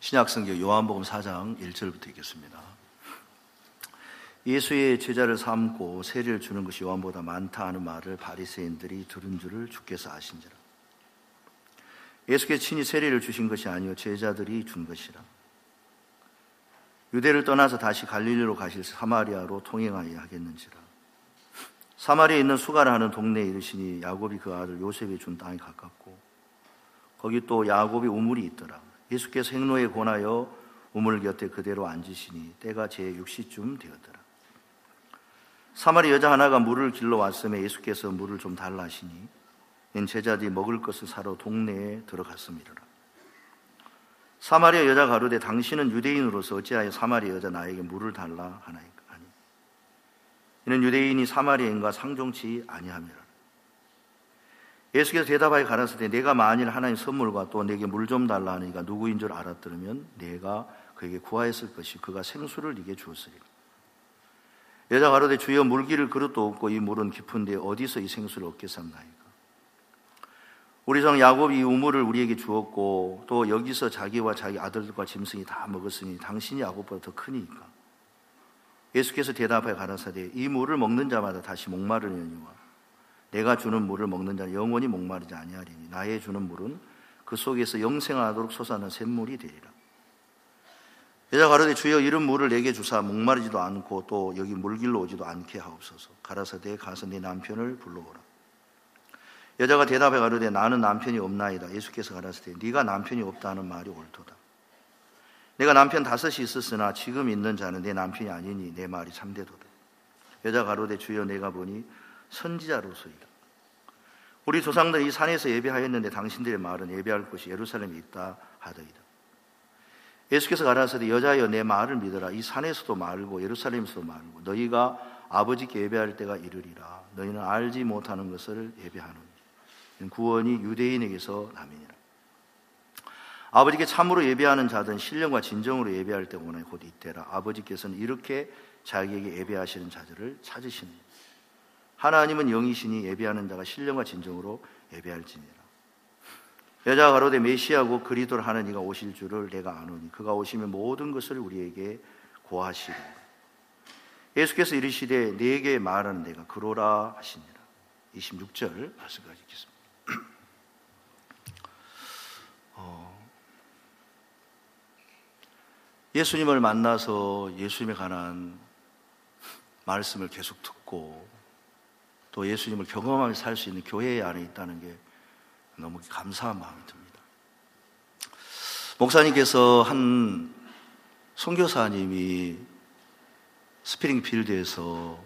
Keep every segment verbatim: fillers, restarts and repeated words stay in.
신약성경 요한복음 사 장 일 절부터 읽겠습니다. 예수의 제자를 삼고 세례를 주는 것이 요한보다 많다 하는 말을 바리새인들이 들은 줄을 주께서 아신지라. 예수께서 친히 세례를 주신 것이 아니요 제자들이 준 것이라. 유대를 떠나서 다시 갈릴리로 가실 사마리아로 통행하여 하겠는지라. 사마리아에 있는 수가라 하는 동네에 이르시니 야곱이 그 아들 요셉이 준 땅에 가깝고 거기 또 야곱이 우물이 있더라. 예수께서 행로에 권하여 우물 곁에 그대로 앉으시니 때가 제육 시쯤 되었더라. 사마리 여자 하나가 물을 길러 왔음에 예수께서 물을 좀 달라 하시니 인 제자들이 먹을 것을 사러 동네에 들어갔음이라. 사마리아 여자가 가로되 당신은 유대인으로서 어찌하여 사마리아 여자 나에게 물을 달라 하나이까 하니 이는 유대인이 사마리아인과 상종치 아니함이라. 예수께서 대답하여 가라사대 내가 만일 하나님 선물과 또 내게 물 좀 달라 하니까 누구인 줄 알았더라면 내가 그에게 구하였을 것이 그가 생수를 네게 주었으리라. 여자가 가로되 주여 물기를 그릇도 없고 이 물은 깊은데 어디서 이 생수를 얻겠사옵나이까. 우리 성 야곱이 이 우물을 우리에게 주었고 또 여기서 자기와 자기 아들들과 짐승이 다 먹었으니 당신이 야곱보다 더 크니까. 예수께서 대답하여 가라사대 이 물을 먹는 자마다 다시 목마르려니와 내가 주는 물을 먹는 자는 영원히 목마르지 아니하리니 나의 주는 물은 그 속에서 영생하도록 솟아나는 샘물이 되리라. 여자가 가로되 주여 이런 물을 내게 주사 목마르지도 않고 또 여기 물길로 오지도 않게 하옵소서. 가라사대 가서 네 남편을 불러오라. 여자가 대답해 가로되 나는 남편이 없나이다. 예수께서 가라사대 네가 남편이 없다는 말이 옳도다. 내가 남편 다섯이 있었으나 지금 있는 자는 내 남편이 아니니 내 말이 참되도다. 여자가 가로되 주여 내가 보니 선지자로소이다. 우리 조상들이 이 산에서 예배하였는데 당신들의 말은 예배할 곳이 예루살렘에 있다 하더이다. 예수께서 가라사대 여자여 내 말을 믿어라. 이 산에서도 말고 예루살렘에서도 말고 너희가 아버지께 예배할 때가 이르리라. 너희는 알지 못하는 것을 예배하노니 구원이 유대인에게서 남이니라. 아버지께 참으로 예배하는 자들은 신령과 진정으로 예배할 때가 오나니 곧 이때라. 아버지께서는 이렇게 자기에게 예배하시는 자들을 찾으시느니라. 하나님은 영이시니 예배하는 자가 신령과 진정으로 예배할지니라. 여자가 가로되 메시아고 그리스도를 하는 이가 오실 줄을 내가 아노니 그가 오시면 모든 것을 우리에게 고하시리라. 예수께서 이르시되 네게 말하는 내가 그로라 하시니라. 이십육 절 말씀까지 읽겠습니다. 어, 예수님을 만나서 예수님에 관한 말씀을 계속 듣고 또 예수님을 경험하며 살 수 있는 교회 안에 있다는 게 너무 감사한 마음이 듭니다. 목사님께서 한 선교사님이 스프링필드에서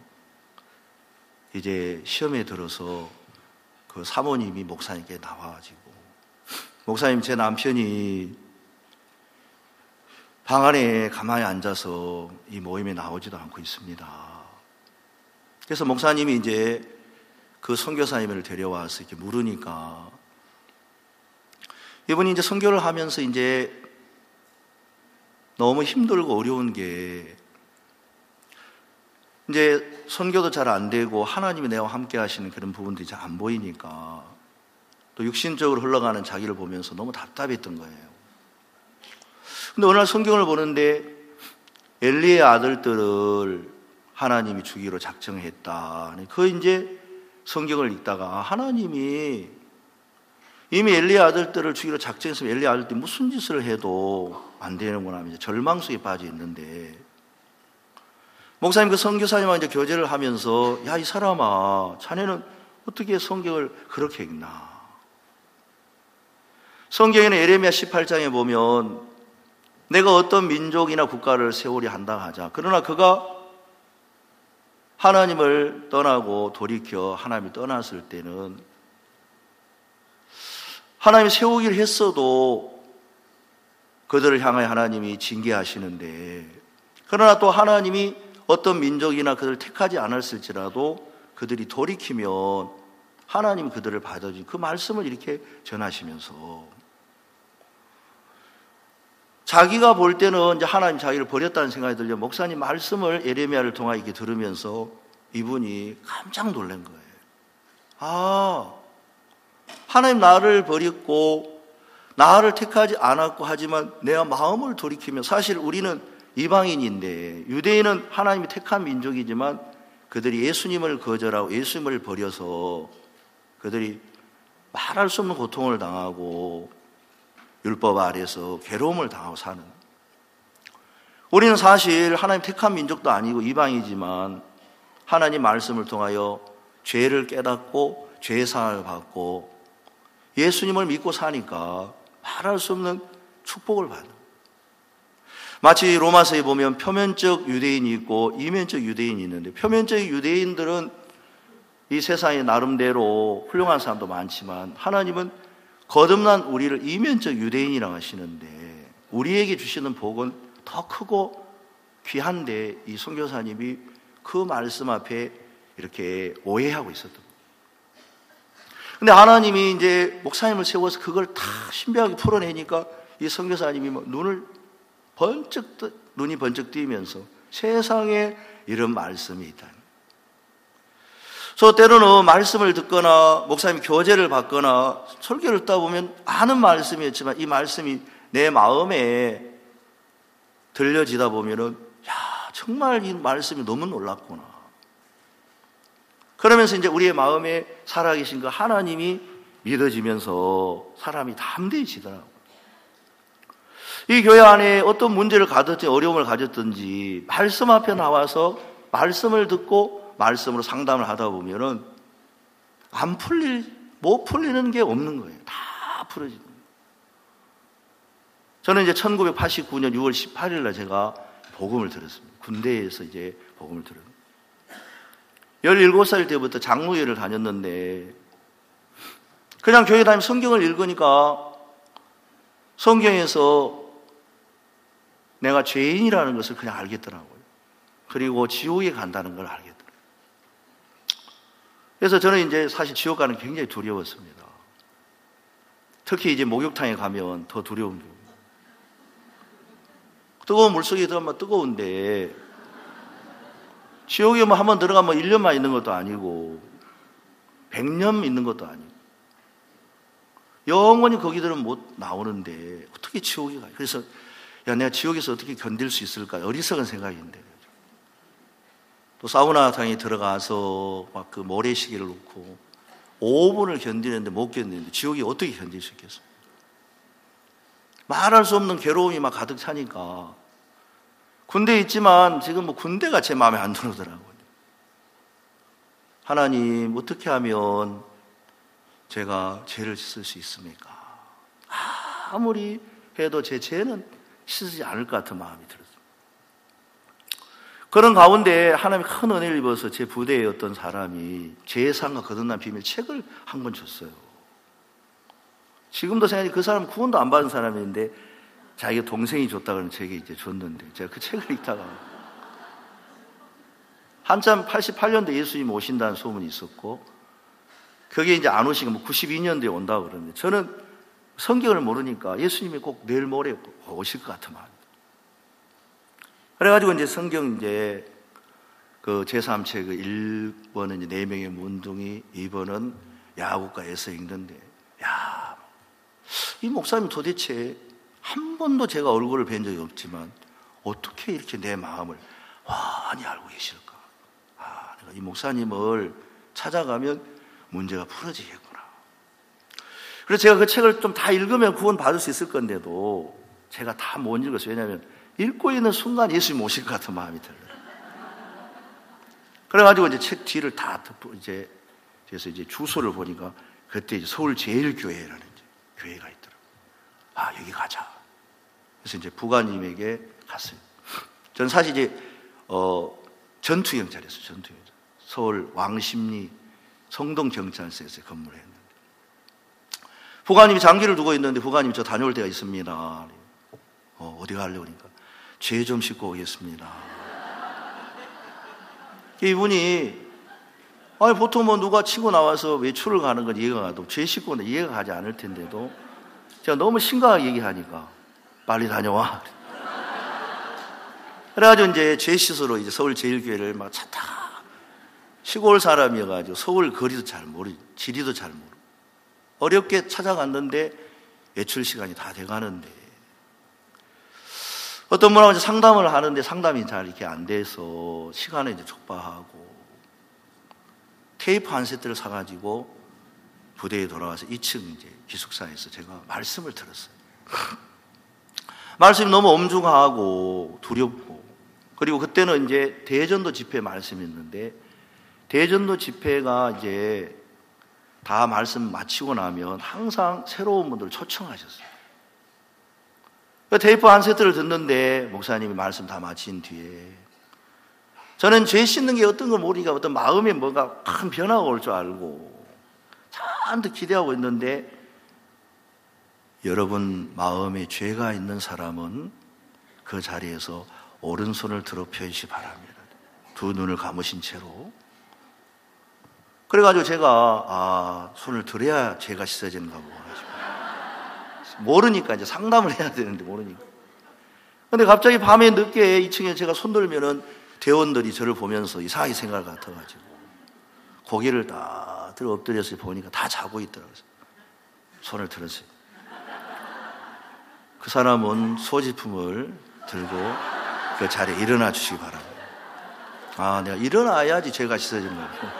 이제 시험에 들어서 그 사모님이 목사님께 나와가지고 목사님 제 남편이 방 안에 가만히 앉아서 이 모임에 나오지도 않고 있습니다. 그래서 목사님이 이제 그 선교사님을 데려와서 이렇게 물으니까 이분이 이제 선교를 하면서 이제 너무 힘들고 어려운 게 이제 선교도 잘 안 되고 하나님이 내와 함께 하시는 그런 부분들이 잘 안 보이니까 또 육신적으로 흘러가는 자기를 보면서 너무 답답했던 거예요. 근데 어느 날 성경을 보는데 엘리의 아들들을 하나님이 주기로 작정했다. 그 이제 성경을 읽다가 하나님이 이미 엘리의 아들들을 주기로 작정했으면 엘리의 아들들이 무슨 짓을 해도 안 되는구나 이제 절망 속에 빠져 있는데 목사님 그 선교사님과 이제 교제를 하면서 야 이 사람아 자네는 어떻게 성경을 그렇게 읽나? 성경에는 에레미야 십팔 장에 보면 내가 어떤 민족이나 국가를 세우려 한다 하자. 그러나 그가 하나님을 떠나고 돌이켜 하나님이 떠났을 때는 하나님이 세우기를 했어도 그들을 향하여 하나님이 징계하시는데 그러나 또 하나님이 어떤 민족이나 그들을 택하지 않았을지라도 그들이 돌이키면 하나님 그들을 받아주신 그 말씀을 이렇게 전하시면서 자기가 볼 때는 이제 하나님 자기를 버렸다는 생각이 들려 목사님 말씀을 에레미야를 통하여 이렇게 들으면서 이분이 깜짝 놀란 거예요. 아, 하나님 나를 버렸고 나를 택하지 않았고 하지만 내가 마음을 돌이키면, 사실 우리는 이방인인데 유대인은 하나님이 택한 민족이지만 그들이 예수님을 거절하고 예수님을 버려서 그들이 말할 수 없는 고통을 당하고 율법 아래서 괴로움을 당하고 사는, 우리는 사실 하나님 택한 민족도 아니고 이방이지만 하나님 말씀을 통하여 죄를 깨닫고 죄사함을 받고 예수님을 믿고 사니까 말할 수 없는 축복을 받는, 마치 로마서에 보면 표면적 유대인이 있고 이면적 유대인이 있는데, 표면적 유대인들은 이 세상에 나름대로 훌륭한 사람도 많지만 하나님은 거듭난 우리를 이면적 유대인이라고 하시는데, 우리에게 주시는 복은 더 크고 귀한데 이 선교사님이 그 말씀 앞에 이렇게 오해하고 있었던 거예요. 근데 하나님이 이제 목사님을 세워서 그걸 다 신비하게 풀어내니까 이 선교사님이 뭐 눈을 번쩍 뜨, 눈이 번쩍 뜨이면서 세상에 이런 말씀이 있다. 그래서 때로는 말씀을 듣거나 목사님 교제를 받거나 설교를 듣다 보면 아는 말씀이었지만 이 말씀이 내 마음에 들려지다 보면은 야, 정말 이 말씀이 너무 놀랍구나. 그러면서 이제 우리의 마음에 살아계신 그 하나님이 믿어지면서 사람이 담대해지더라고요. 이 교회 안에 어떤 문제를 가졌든지 어려움을 가졌든지 말씀 앞에 나와서 말씀을 듣고 말씀으로 상담을 하다 보면은 안 풀릴, 못 풀리는 게 없는 거예요. 다 풀어지는 거예요. 저는 이제 천구백팔십구 년 유월 십팔일 날 제가 복음을 들었습니다. 군대에서 이제 복음을 들었습니다. 열일곱 살 때부터 장로회를 다녔는데 그냥 교회 다니면 성경을 읽으니까 성경에서 내가 죄인이라는 것을 그냥 알겠더라고요. 그리고 지옥에 간다는 걸 알겠더라고요. 그래서 저는 이제 사실 지옥 가는 게 굉장히 두려웠습니다. 특히 이제 목욕탕에 가면 더 두려운 거예요. 뜨거운 물속에 들어가면 뜨거운데 지옥에 뭐 한번 들어가면 일 년만 있는 것도 아니고 백 년 있는 것도 아니고 영원히 거기들은 못 나오는데 어떻게 지옥에 가요? 그래서 야, 내가 지옥에서 어떻게 견딜 수 있을까? 어리석은 생각인데. 또 사우나탕에 들어가서 막 그 모래시계를 놓고 오 분을 견디는데 못 견디는데 지옥이 어떻게 견딜 수 있겠어요? 말할 수 없는 괴로움이 막 가득 차니까 군대에 있지만 지금 뭐 군대가 제 마음에 안 들어오더라고요. 하나님, 어떻게 하면 제가 죄를 씻을 수 있습니까? 아무리 해도 제 죄는 씻지 않을 것 같은 마음이 들었어요. 그런 가운데 하나님이 큰 은혜를 입어서 제 부대에 어떤 사람이 죄상과 거듭난 비밀 책을 한 권 줬어요. 지금도 생각해 그 사람은 구원도 안 받은 사람인데 자기가 동생이 줬다고 제게 이제 줬는데 제가 그 책을 읽다가 한참 팔십팔 년도에 예수님 오신다는 소문이 있었고 그게 이제 안 오시고 뭐 구십이 년도에 온다고 그러는데 저는 성경을 모르니까 예수님이 꼭 내일 모레 오실 것 같은 마음이. 그래가지고 이제 성경 이제 그 제삼 책의 일 번은 이제 네 명의 문둥이, 이 번은 야곱과에서 읽는데 야, 이 목사님 도대체 한 번도 제가 얼굴을 뵌 적이 없지만 어떻게 이렇게 내 마음을 환히 알고 계실까? 아, 내가 이 목사님을 찾아가면 문제가 풀어지겠구나. 그래서 제가 그 책을 좀 다 읽으면 구원 받을 수 있을 건데도 제가 다 못 읽었어요. 왜냐하면 읽고 있는 순간 예수님 오실 것 같은 마음이 들어요. 그래가지고 이제 책 뒤를 다 덮고 이제 그래서 이제 주소를 보니까 그때 이제 서울 제일교회라는 이제 교회가 있더라고요. 아, 여기 가자. 그래서 이제 부관님에게 갔어요. 저는 사실 이제 어, 전투경찰이었어요. 전투경찰. 서울 왕십리 성동경찰서에서 근무를 했는데 부관님이 장기를 두고 있는데 부관님이 저 다녀올 때가 있습니다. 어, 어디 가려고 그러니까 죄 좀 씻고 오겠습니다. 이분이 아니 보통 뭐 누가 치고 나와서 외출을 가는 건 이해가 가도 죄 씻고는 이해가 가지 않을 텐데도 제가 너무 심각하게 얘기하니까 빨리 다녀와. 그래가지고 이제 죄 씻으러 이제 서울 제일교회를 막 차 타. 시골 사람이어가지고 서울 거리도 잘 모르, 지리도 잘 모르. 어렵게 찾아갔는데 외출 시간이 다 돼가는데 어떤 분하고 이제 상담을 하는데 상담이 잘 이렇게 안 돼서 시간을 이제 촉박하고 테이프 한 세트를 사가지고 부대에 돌아와서 이 층 이제 기숙사에서 제가 말씀을 들었어요. 말씀이 너무 엄중하고 두렵고, 그리고 그때는 이제 대전도 집회 말씀이 있는데 대전도 집회가 이제 다 말씀 마치고 나면 항상 새로운 분들 초청하셨어요. 테이프 한 세트를 듣는데 목사님이 말씀 다 마친 뒤에 저는 죄 씻는 게 어떤 걸 모르니까 어떤 마음에 뭔가 큰 변화가 올 줄 알고 잔뜩 기대하고 있는데, 여러분 마음에 죄가 있는 사람은 그 자리에서 오른손을 들어 펴시기 바랍니다. 두 눈을 감으신 채로. 그래가지고 제가 아 손을 들어야 죄가 씻어지는가 보고 모르니까 이제 상담을 해야 되는데 모르니까. 근데 갑자기 밤에 늦게 이 층에 제가 손 들면은 대원들이 저를 보면서 이상하게 생각을 같아가지고 고개를 딱 들어 엎드려서 보니까 다 자고 있더라고요. 손을 들었어요. 그 사람은 소지품을 들고 그 자리에 일어나 주시기 바랍니다. 아, 내가 일어나야지 죄가 씻어지는 거고.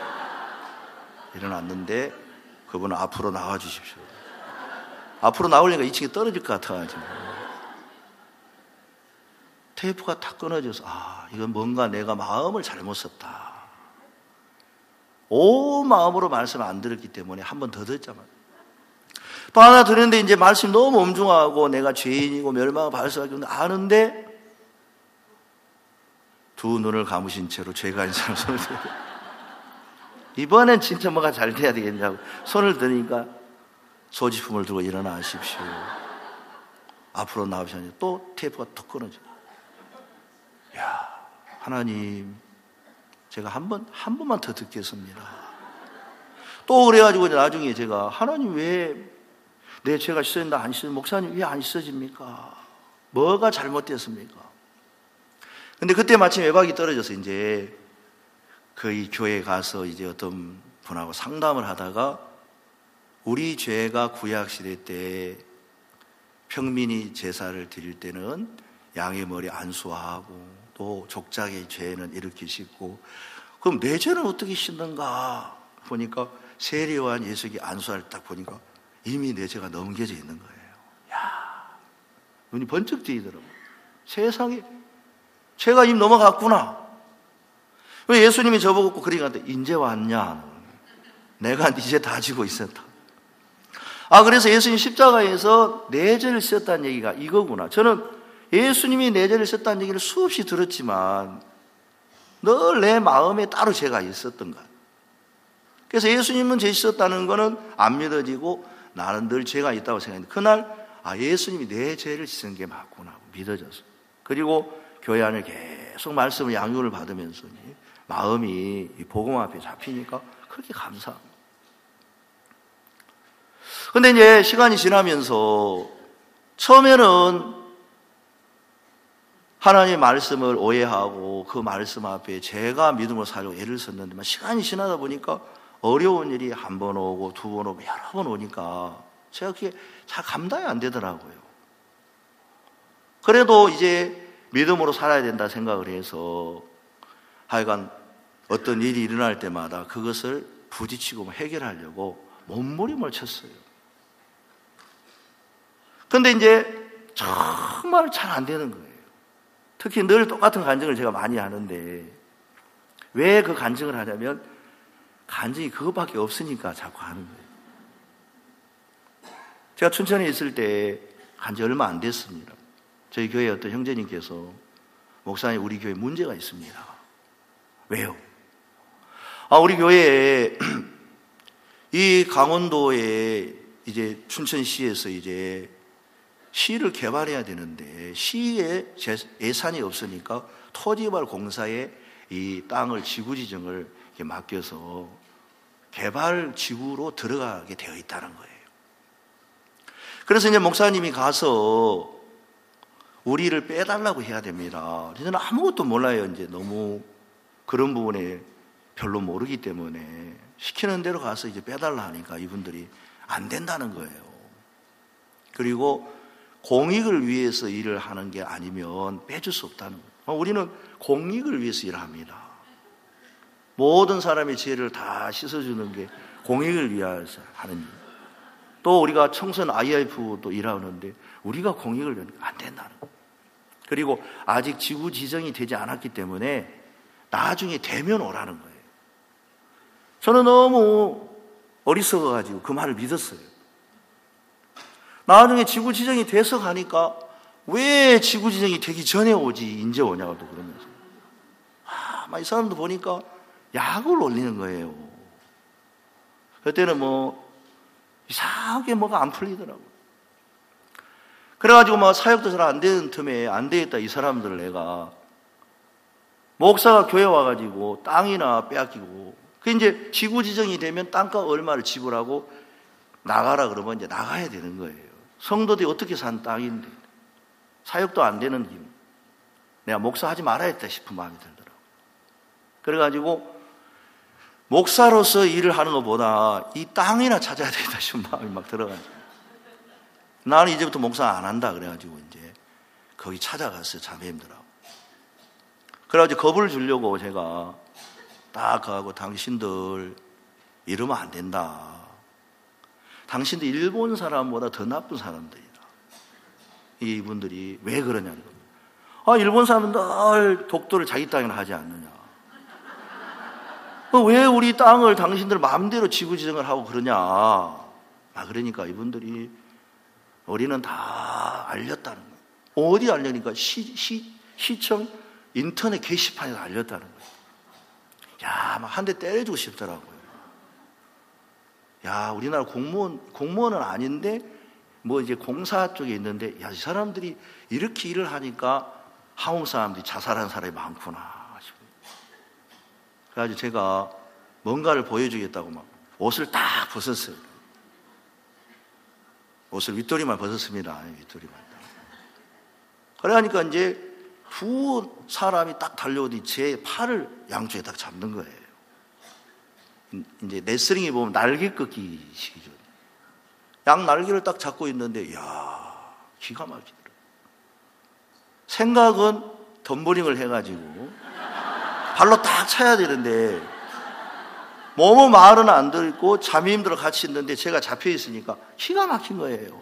일어났는데 그분은 앞으로 나와 주십시오. 앞으로 나오려니까 이 층에 떨어질 것 같아가지고 테이프가 탁 끊어져서 아, 이건 뭔가 내가 마음을 잘못 썼다. 온 마음으로 말씀을 안 들었기 때문에 한 번 더 듣자마자 또 하나 들었는데 이제 말씀이 너무 엄중하고 내가 죄인이고 멸망을 받을 수밖에 없는데 아는데 두 눈을 감으신 채로 죄가 있는 사람 손을 들고 이번엔 진짜 뭐가 잘 돼야 되겠냐고 손을 드니까 소지품을 들고 일어나십시오. 앞으로 나오시니 또 테이프가 톡 끊어져. 야, 하나님, 제가 한 번, 한 번만 더 듣겠습니다. 또 그래가지고 나중에 제가 하나님 왜 내 죄가 씻어진다 안 씻어집니까? 목사님 왜 안 씻어집니까? 뭐가 잘못됐습니까? 근데 그때 마침 외박이 떨어져서 이제 그 교회에 가서 이제 어떤 분하고 상담을 하다가 우리 죄가 구약시대 때 평민이 제사를 드릴 때는 양의 머리 안수하고 또 족장의 죄는 이렇게 씻고 그럼 내 죄는 어떻게 씻는가 보니까 세례요한 예수기 안수할 딱 보니까 이미 내 죄가 넘겨져 있는 거예요. 야, 눈이 번쩍 뜨이더라고요. 세상에 죄가 이미 넘어갔구나. 왜 예수님이 저보고 그러니까 인제 왔냐? 내가 네 죄 다 지고 있었다. 아, 그래서 예수님 십자가에서 내 죄를 씻었다는 얘기가 이거구나. 저는 예수님이 내 죄를 씻었다는 얘기를 수없이 들었지만 늘 내 마음에 따로 죄가 있었던 것. 그래서 예수님은 죄 씻었다는 거는 안 믿어지고 나는 늘 죄가 있다고 생각했는데 그날 아, 예수님이 내 죄를 씻은 게 맞구나 믿어졌어요. 그리고 교회 안에 계속 말씀을 양육을 받으면서 마음이 복음 앞에 잡히니까 그렇게 감사합니다. 근데 이제 시간이 지나면서 처음에는 하나님의 말씀을 오해하고 그 말씀 앞에 제가 믿음으로 살려고 애를 썼는데 시간이 지나다 보니까 어려운 일이 한 번 오고 두 번 오고 여러 번 오니까 제가 그게 잘 감당이 안 되더라고요. 그래도 이제 믿음으로 살아야 된다 생각을 해서 하여간 어떤 일이 일어날 때마다 그것을 부딪히고 해결하려고 몸부림을 쳤어요. 근데 이제 정말 잘 안 되는 거예요. 특히 늘 똑같은 간증을 제가 많이 하는데 왜 그 간증을 하냐면 간증이 그것밖에 없으니까 자꾸 하는 거예요. 제가 춘천에 있을 때 간지 얼마 안 됐습니다. 저희 교회 어떤 형제님께서 목사님 우리 교회 문제가 있습니다. 왜요? 아, 우리 교회에 이 강원도에 이제 춘천시에서 이제 시를 개발해야 되는데 시에 예산이 없으니까 토지개발 공사에 이 땅을 지구 지정을 이렇게 맡겨서 개발 지구로 들어가게 되어 있다는 거예요. 그래서 이제 목사님이 가서 우리를 빼달라고 해야 됩니다. 저는 아무것도 몰라요. 이제 너무 그런 부분에 별로 모르기 때문에 시키는 대로 가서 이제 빼달라 하니까 이분들이 안 된다는 거예요. 그리고 공익을 위해서 일을 하는 게 아니면 빼줄 수 없다는 거예요. 우리는 공익을 위해서 일합니다. 모든 사람의 죄를 다 씻어주는 게 공익을 위해서 하는 일. 또 우리가 청소년 아이아이에프도 일하는데 우리가 공익을 위해서 안 된다는 거예요. 그리고 아직 지구 지정이 되지 않았기 때문에 나중에 되면 오라는 거예요. 저는 너무 어리석어가지고 그 말을 믿었어요. 나중에 지구 지정이 돼서 가니까 왜 지구 지정이 되기 전에 오지 이제 오냐고 또 그러면서 아, 막 이 사람도 보니까 약을 올리는 거예요. 그때는 뭐 이상하게 뭐가 안 풀리더라고요. 그래가지고 막 사역도 잘 안 되는 틈에 안 되겠다 이 사람들을 내가 목사가 교회 와가지고 땅이나 빼앗기고 그 이제 지구 지정이 되면 땅값 얼마를 지불하고 나가라 그러면 이제 나가야 되는 거예요. 성도들이 어떻게 산 땅인데 사역도 안 되는 힘. 내가 목사하지 말아야겠다 싶은 마음이 들더라고요. 그래가지고 목사로서 일을 하는 것보다 이 땅이나 찾아야 되겠다 싶은 마음이 막 들어가지고 나는 이제부터 목사 안 한다 그래가지고 이제 거기 찾아갔어요. 자매님들하고. 그래가지고 겁을 주려고 제가 딱 가고 당신들 이러면 안 된다. 당신들 일본 사람보다 더 나쁜 사람들이다. 이분들이 왜 그러냐는 겁니다. 아, 일본 사람은 늘 독도를 자기 땅이나 하지 않느냐. 왜 우리 땅을 당신들 마음대로 지구 지정을 하고 그러냐. 아, 그러니까 이분들이 우리는 다 알렸다는 거예요. 어디 알려니까 시, 시, 시청 인터넷 게시판에서 알렸다는 거예요. 야, 막 한 대 때려주고 싶더라고요. 야, 우리나라 공무원, 공무원은 아닌데, 뭐 이제 공사 쪽에 있는데, 야, 이 사람들이 이렇게 일을 하니까 한국 사람들이 자살하는 사람이 많구나. 그래가지고 제가 뭔가를 보여주겠다고 막 옷을 딱 벗었어요. 옷을 윗도리만 벗었습니다. 윗도리만. 그러니까 이제 두 사람이 딱 달려오더니 제 팔을 양쪽에 딱 잡는 거예요. 이제 레슬링에 보면 날개 꺾기 식이죠. 양 날개를 딱 잡고 있는데, 이야, 기가 막히더라고요. 생각은 덤버링을 해가지고 발로 딱 차야 되는데, 몸은 말은 안 듣고 자매님들과 같이 있는데 제가 잡혀 있으니까 기가 막힌 거예요.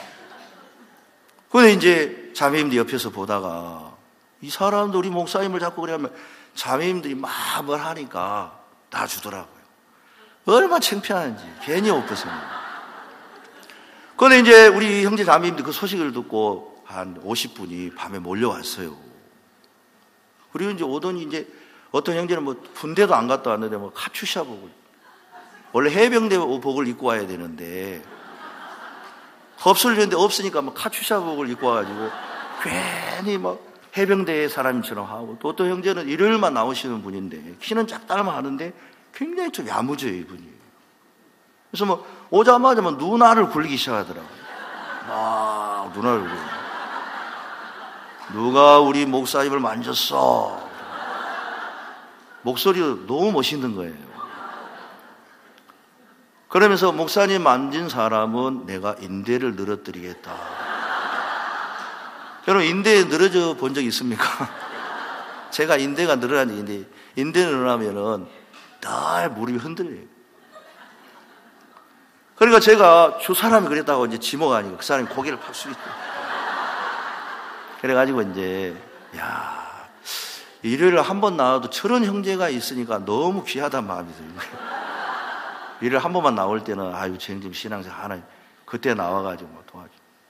근데 이제 자매님들 옆에서 보다가 이 사람도 우리 목사님을 잡고 그러면 자매님들이 막 뭘 하니까 놔주더라고요. 얼마나 창피한지 괜히 옷 벗습니다. 그런데 이제 우리 형제 자매님들 그 소식을 듣고 한 오십 분이 밤에 몰려왔어요. 그리고 이제 오더니 이제 어떤 형제는 뭐 군대도 안 갔다 왔는데 뭐 카츄샤복을, 원래 해병대복을 입고 와야 되는데 없을는데 없으니까 뭐 카츄샤복을 입고 와가지고 괜히 막 해병대 사람처럼 하고, 또 어떤 형제는 일요일만 나오시는 분인데 키는 작다만 하는데 굉장히 좀 야무져요 이분이. 그래서 뭐 오자마자 뭐 누나를 굴리기 시작하더라고요. 막 누나를 굴리고, 누가 우리 목사님을 만졌어. 목소리가 너무 멋있는 거예요. 그러면서 목사님 만진 사람은 내가 인대를 늘어뜨리겠다. 여러분, 인대 늘어져 본 적 있습니까? 제가 인대가 늘어난 얘기인데, 인대 늘어나면은 늘 무릎이 흔들려요. 그러니까 제가 저 사람이 그랬다고 이제 지목하니까 그 사람이 고개를 팍 숙이죠. 그래가지고 이제, 야, 일요일에 한 번 나와도 저런 형제가 있으니까 너무 귀하단 마음이 들어요. 일요일에 한 번만 나올 때는, 아유, 저 형님 신앙생활 하나, 그때 나와가지고 뭐 도와줘.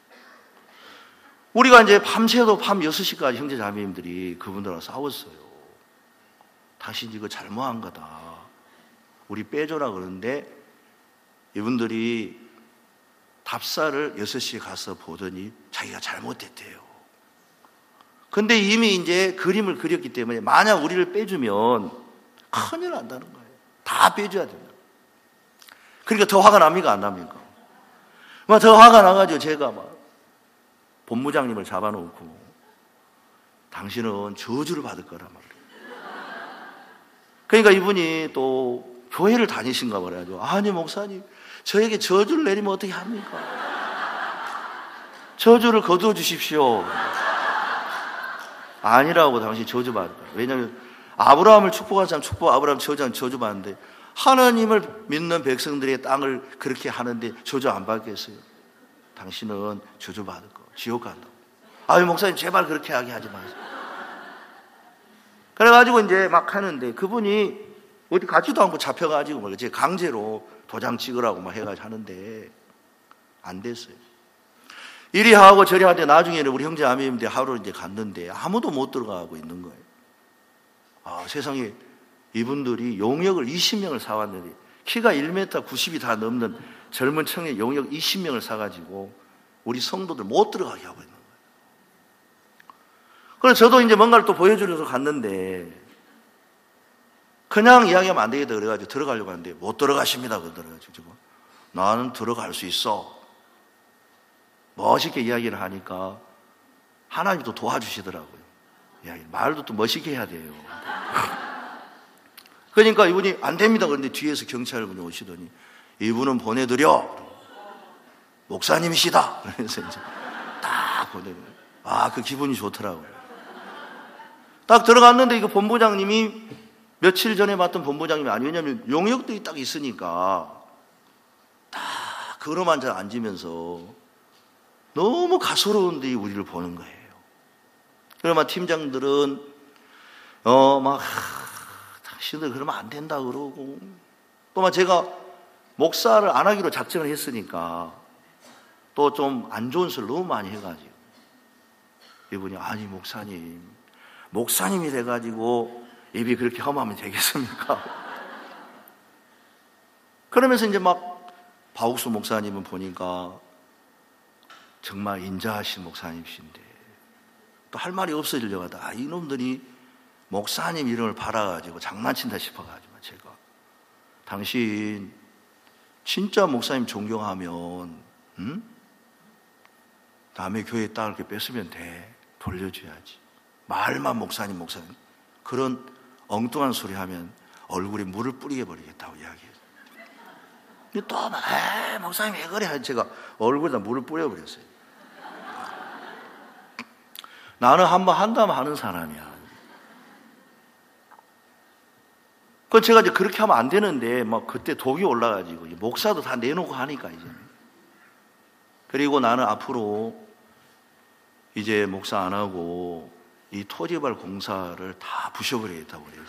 우리가 이제 밤새도 밤 여섯 시까지 형제 자매님들이 그분들하고 싸웠어요. 당신 이거 잘못한 거다. 우리 빼줘라 그러는데 이분들이 답사를 여섯 시에 가서 보더니 자기가 잘못했대요. 근데 이미 이제 그림을 그렸기 때문에 만약 우리를 빼주면 큰일 난다는 거예요. 다 빼줘야 된다. 그러니까 더 화가 납니까? 안 납니까? 막 더 화가 나가지고 제가 막 본부장님을 잡아놓고 당신은 저주를 받을 거란 말이에요. 그러니까 이분이 또 교회를 다니신가 봐요. 아니 목사님, 저에게 저주를 내리면 어떻게 합니까? 저주를 거두어 주십시오. 아니라고. 당신 저주받을 거예요. 왜냐하면 아브라함을 축복한 사람 축복, 아브라함 저주한 저주받는데 하나님을 믿는 백성들의 땅을 그렇게 하는데 저주 안 받겠어요? 당신은 저주받을 거, 지옥 간다고. 아유, 목사님 제발 그렇게 하게 하지 마세요. 그래가지고 이제 막 하는데 그분이 어디 가지도 않고 잡혀가지고 막 제 강제로 도장 찍으라고 막 해가지고 하는데 안 됐어요. 이리 하고 저리 하는데 나중에는 우리 형제 아멘인데 하루 이제 갔는데 아무도 못 들어가고 있는 거예요. 아, 세상에 이분들이 용역을 이십 명을 사왔는데 키가 일 미터 구십이 다 넘는 젊은 청년 용역 이십 명을 사가지고 우리 성도들 못 들어가게 하고 있는 거예요. 그래서 저도 이제 뭔가를 또 보여주려서 갔는데 그냥 이야기하면 안 되겠다 그래가지고 들어가려고 하는데 못 들어가십니다 그러더라고요. 나는 들어갈 수 있어. 멋있게 이야기를 하니까 하나님도 도와주시더라고요. 이야기, 말도 또 멋있게 해야 돼요. 그러니까 이분이 안 됩니다. 그런데 뒤에서 경찰분이 오시더니 이분은 보내드려. 목사님이시다. 그래서 이제 딱 보내드려. 아, 그 기분이 좋더라고요. 딱 들어갔는데 이거 본부장님이 며칠 전에 봤던 본부장님이 아니에요. 왜냐하면 용역들이 딱 있으니까 딱 걸음 앉아 앉으면서 너무 가소로운데 우리를 보는 거예요. 그러면 팀장들은 어 막 당신들 그러면 안 된다 그러고 또 막 제가 목사를 안 하기로 작정을 했으니까 또 좀 안 좋은 소리를 너무 많이 해가지고 이분이 아니 목사님 목사님이 돼가지고 입이 그렇게 험하면 되겠습니까? 그러면서 이제 막 바욱수 목사님은 보니까 정말 인자하신 목사님이신데 또 할 말이 없어지려고 하다 아, 이놈들이 목사님 이름을 팔아가지고 장난친다 싶어가지고 제가 당신 진짜 목사님 존경하면 응? 남의 교회 땅을 이렇게 뺏으면 돼. 돌려줘야지. 말만 목사님 목사님 그런 엉뚱한 소리 하면 얼굴에 물을 뿌리게 버리겠다고 이야기해요. 근데 또 막 목사님 왜 그래? 제가 얼굴에다 물을 뿌려버렸어요. 나는 한번 한다면 하는 사람이야. 그건 제가 이제 그렇게 하면 안 되는데 막 그때 독이 올라가지고 목사도 다 내놓고 하니까 이제. 그리고 나는 앞으로 이제 목사 안 하고 이 토지발 공사를 다 부셔버리겠다고 그래요.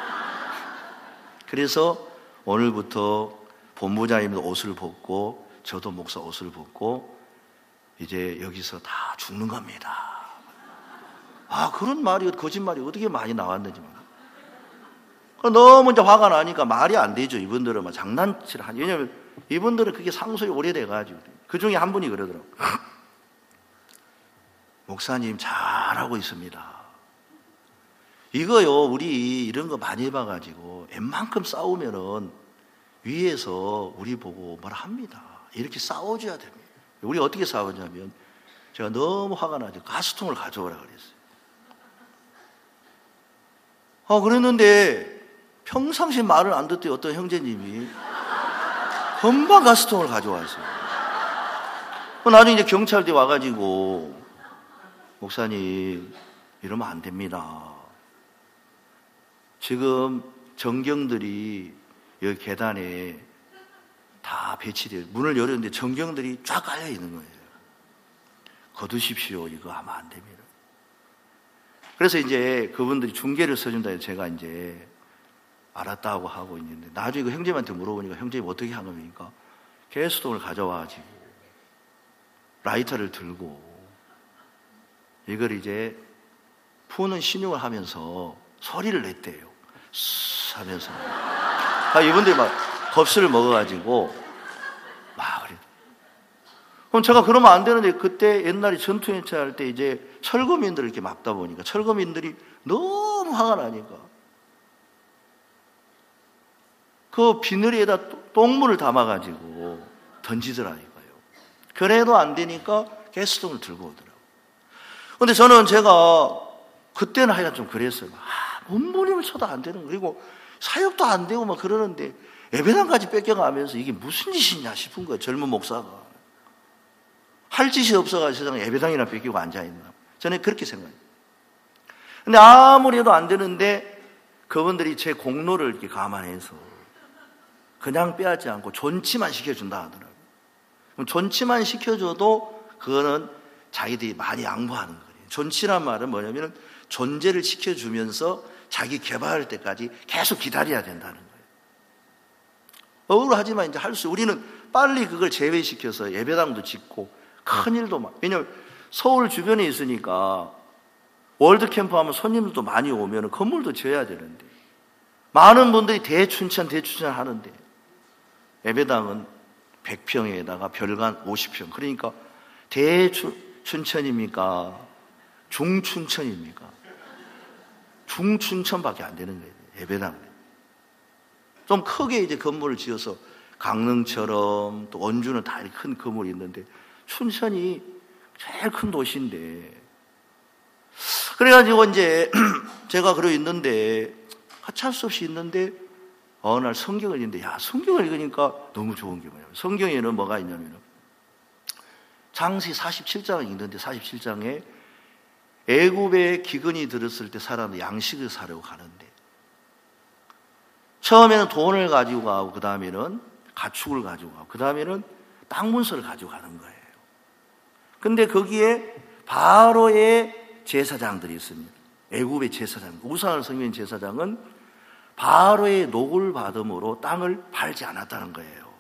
그래서 오늘부터 본부장님도 옷을 벗고 저도 목사 옷을 벗고 이제 여기서 다 죽는 겁니다. 아, 그런 말이 거짓말이 어떻게 많이 나왔는지. 너무 이제 화가 나니까 말이 안 되죠. 이분들은 막 장난치를 하니. 왜냐면 이분들은 그게 상속이 오래돼가지고. 그 중에 한 분이 그러더라고요. 목사님 잘하고 있습니다. 이거요, 우리 이런 거 많이 해봐가지고 웬만큼 싸우면은 위에서 우리 보고 뭐라 합니다. 이렇게 싸워줘야 됩니다. 우리 어떻게 싸우냐면 제가 너무 화가 나죠. 가스통을 가져오라 그랬어요. 아, 그랬는데 평상시 말을 안 듣던 어떤 형제님이 금방 가스통을 가져왔어요. 나중에 이제 경찰들이 와가지고 목사님 이러면 안 됩니다. 지금 정경들이 여기 계단에 다 배치돼요. 문을 열었는데 정경들이 쫙 깔려 있는 거예요. 거두십시오. 이거 하면 안 됩니다. 그래서 이제 그분들이 중계를 써준다 해서 제가 이제 알았다고 하고 있는데 나중에 그 형제한테 물어보니까 형제님 어떻게 한 겁니까? 가스통을 가져와가지고 라이터를 들고 이걸 이제 푸는 신용을 하면서 소리를 냈대요. 스 하면서. 아, 이분들이 막 겁수를 먹어가지고 막 그래. 그럼 제가 그러면 안 되는데 그때 옛날에 전투연차 할 때 이제 철거민들을 이렇게 막다 보니까 철거민들이 너무 화가 나니까 그 비늘에다 똥물을 담아가지고 던지더라니까요. 그래도 안 되니까 가스통을 들고 오더라고요. 근데 저는 제가 그때는 하여간 좀 그랬어요. 아, 몸부림을 쳐도 안 되는 거. 그리고 사역도 안 되고 막 그러는데 예배당까지 뺏겨가면서 이게 무슨 짓이냐 싶은 거예요. 젊은 목사가. 할 짓이 없어가지고 세상에 예배당이나 뺏기고 앉아있나. 저는 그렇게 생각해요. 근데 아무리 해도 안 되는데 그분들이 제 공로를 이렇게 감안해서 그냥 빼앗지 않고 존치만 시켜준다 하더라고요. 그럼 존치만 시켜줘도 그거는 자기들이 많이 양보하는 거예요. 존치란 말은 뭐냐면 존재를 시켜주면서 자기 개발할 때까지 계속 기다려야 된다는 거예요. 억울하지만 이제 할 수, 우리는 빨리 그걸 제외시켜서 예배당도 짓고 큰일도 막, 왜냐면 서울 주변에 있으니까 월드캠프 하면 손님들도 많이 오면 건물도 지어야 되는데 많은 분들이 대춘천 대춘천 하는데 예배당은 백 평에다가 별관 오십 평, 그러니까 대춘천입니까? 중춘천입니까? 중춘천밖에 안 되는 거예요. 예배당. 좀 크게 이제 건물을 지어서 강릉처럼 또 원주는 다 이렇게 큰 건물이 있는데 춘천이 제일 큰 도시인데, 그래가지고 이제 제가 그러고 있는데 하찮을 수 없이 있는데 어느 날 성경을 읽는데, 야, 성경을 읽으니까 너무 좋은 게 뭐냐면 성경에는 뭐가 있냐면 장시 사십칠 장을 읽는데 사십칠 장에 애굽에 기근이 들었을 때 사람은 양식을 사려고 가는데 처음에는 돈을 가지고 가고 그 다음에는 가축을 가지고 가고 그 다음에는 땅 문서를 가지고 가는 거예요. 근데 거기에 바로의 제사장들이 있습니다. 애굽의 제사장, 우상을 섬기는 제사장은 바로의 녹을 받음으로 땅을 팔지 않았다는 거예요.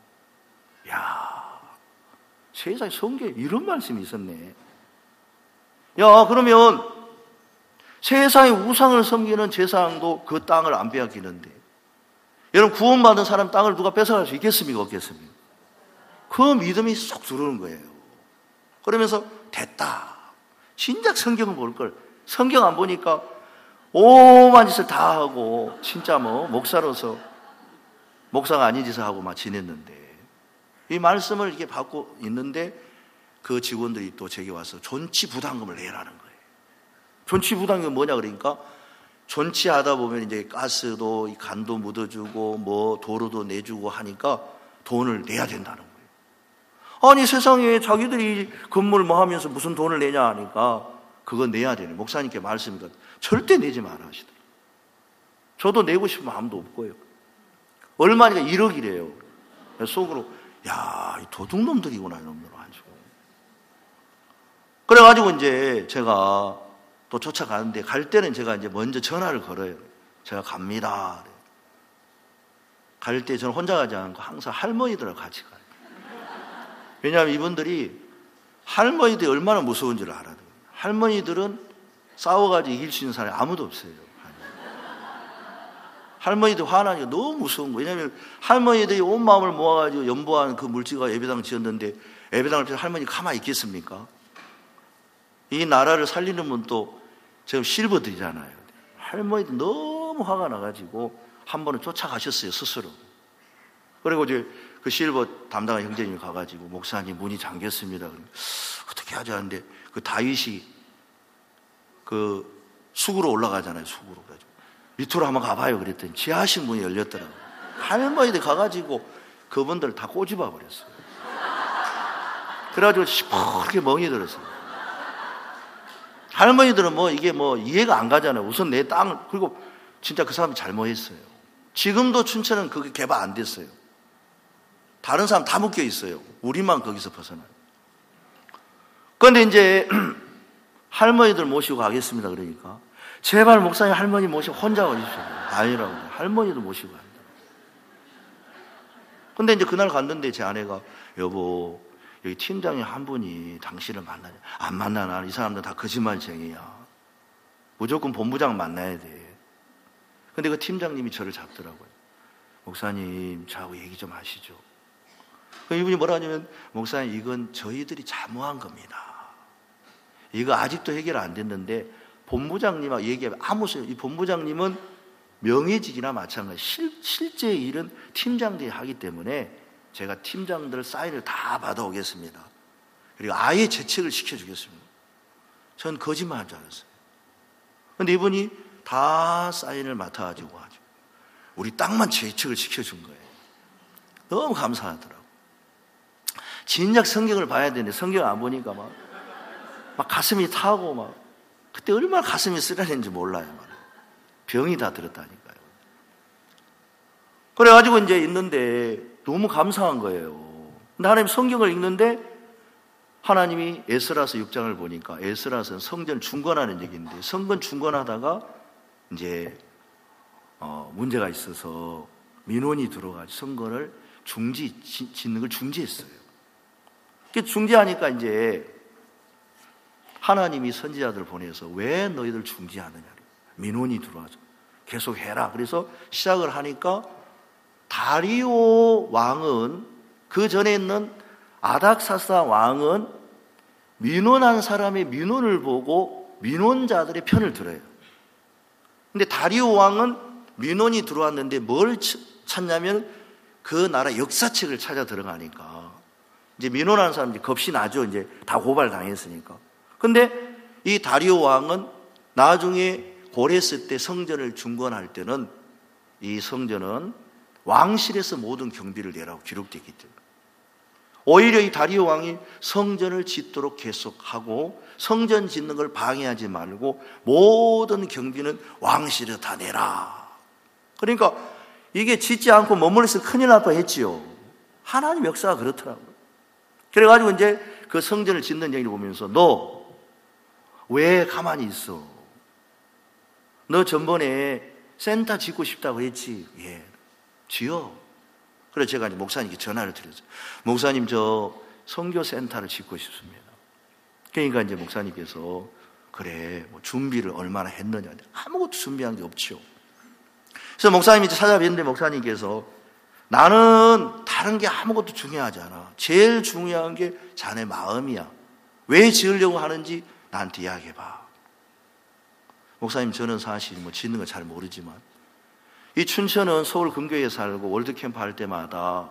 야, 세상에 성경에 이런 말씀이 있었네. 야, 그러면 세상에 우상을 섬기는 제사장도 그 땅을 안 빼앗기는데, 여러분 구원받은 사람 땅을 누가 뺏어갈 수 있겠습니까? 없겠습니까? 그 믿음이 쏙 들어오는 거예요. 그러면서 됐다. 진작 성경을 볼 걸. 성경 안 보니까 오만 짓을 다 하고 진짜 뭐 목사로서 목사가 아닌 짓을 하고 막 지냈는데, 이 말씀을 이렇게 받고 있는데 그 직원들이 또 제게 와서 존치부담금을 내라는 거예요. 존치부담금이 뭐냐 그러니까 존치하다 보면 이제 가스도 간도 묻어주고 뭐 도로도 내주고 하니까 돈을 내야 된다는 거예요. 아니 세상에 자기들이 건물 뭐 하면서 무슨 돈을 내냐 하니까 그거 내야 되네. 목사님께 말씀이니까 절대 내지 마라 하시더라고요. 저도 내고 싶은 마음도 없고요. 얼마니까 일억이래요. 속으로 야, 이 도둑놈들이구나 이놈들 아주. 그래가지고 이제 제가 또 쫓아가는데, 갈 때는 제가 이제 먼저 전화를 걸어요. 제가 갑니다. 갈 때 저는 혼자 가지 않고 항상 할머니들하고 같이 가요. 왜냐하면 이분들이 할머니들이 얼마나 무서운 줄 알아요. 할머니들은 싸워가지고 이길 수 있는 사람이 아무도 없어요. 할머니들 화나니까 너무 무서운 거예요. 왜냐하면 할머니들이 온 마음을 모아가지고 연보한 그 물지가 예배당 지었는데 예배당을 피해서 할머니 가만히 있겠습니까? 이 나라를 살리는 분도 지금 실버들이잖아요. 할머니들 너무 화가 나가지고 한 번은 쫓아가셨어요, 스스로. 그리고 이제 그 실버 담당한 형제님이 가가지고 목사님 문이 잠겼습니다. 어떻게 하지 하는데 그 다윗이 그 수구로 올라가잖아요, 수구로. 가지고 밑으로 한번 가봐요. 그랬더니 지하실 문이 열렸더라고요. 할머니들 가가지고 그분들 다 꼬집어 버렸어요. 그래가지고 시퍼렇게 멍이 들었어요. 할머니들은 뭐 이게 뭐 이해가 안 가잖아요. 우선 내 땅을, 그리고 진짜 그 사람이 잘못했어요. 지금도 춘천은 그게 개발 안 됐어요. 다른 사람 다 묶여 있어요. 우리만 거기서 벗어나요. 그런데 이제 할머니들 모시고 가겠습니다. 그러니까 제발 목사님 할머니 모시고 혼자 오십시오. 아니라고. 할머니도 모시고 간다. 근데 이제 그날 갔는데 제 아내가 여보, 여기 팀장이 한 분이 당신을 만나냐. 안 만나. 나는 이 사람들 다 거짓말쟁이야. 무조건 본부장 만나야 돼. 근데 그 팀장님이 저를 잡더라고요. 목사님, 저하고 얘기 좀 하시죠. 이분이 뭐라 하냐면, 목사님, 이건 저희들이 잘못한 겁니다. 이거 아직도 해결 안 됐는데 본부장님하고 얘기하면 아무 소용. 이 본부장님은 명예직이나 마찬가지. 실, 실제 일은 팀장들이 하기 때문에 제가 팀장들 사인을 다 받아오겠습니다. 그리고 아예 재책을 시켜주겠습니다. 전 거짓말한 줄 알았어요. 그런데 이분이 다 사인을 맡아가지고 하죠. 우리 땅만 재책을 시켜준 거예요. 너무 감사하더라고요. 진작 성경을 봐야 되는데 성경 안 보니까 막, 막 가슴이 타고 막 그때 얼마나 가슴이 쓰라는지 몰라요. 막. 병이 다 들었다니까요. 그래가지고 이제 있는데 너무 감사한 거예요. 근데 하나님 성경을 읽는데 하나님이 에스라서 육 장을 보니까 에스라서는 성전 중건하는 얘기인데 성전 중건하다가 이제 어, 문제가 있어서 민원이 들어가지고 성전을 중지 짓는 걸 중지했어요. 그 중지하니까 이제 하나님이 선지자들을 보내서 왜 너희들 중지하느냐 민원이 들어와서 계속 해라. 그래서 시작을 하니까 다리오 왕은 그 전에 있는 아닥사스다 왕은 민원한 사람의 민원을 보고 민원자들의 편을 들어요. 근데 다리오 왕은 민원이 들어왔는데 뭘 찾냐면 그 나라 역사책을 찾아 들어가니까 이제 민원하는 사람들이 겁이 나죠. 이제 다 고발 당했으니까. 근데 이 다리오 왕은 나중에 고레스 때 성전을 중건할 때는 이 성전은 왕실에서 모든 경비를 내라고 기록되기 때문에 오히려 이 다리오 왕이 성전을 짓도록 계속하고 성전 짓는 걸 방해하지 말고 모든 경비는 왕실에서 다 내라. 그러니까 이게 짓지 않고 머물러서 큰일 날 뻔했지요. 하나님 역사가 그렇더라고요. 그래가지고 이제 그 성전을 짓는 얘기를 보면서 너 왜 가만히 있어? 너 전번에 센터 짓고 싶다고 했지? 예, 지어. 그래서 제가 이제 목사님께 전화를 드렸어요. 목사님, 저 선교센터를 짓고 싶습니다. 그러니까 이제 목사님께서 그래, 뭐 준비를 얼마나 했느냐. 아무것도 준비한 게 없죠. 그래서 목사님이 찾아뵀는데 목사님께서 나는 다른 게 아무것도 중요하지 않아. 제일 중요한 게 자네 마음이야. 왜 지으려고 하는지 나한테 이야기해봐. 목사님, 저는 사실 뭐 짓는 거 잘 모르지만 이 춘천은 서울 근교에 살고 월드캠프 할 때마다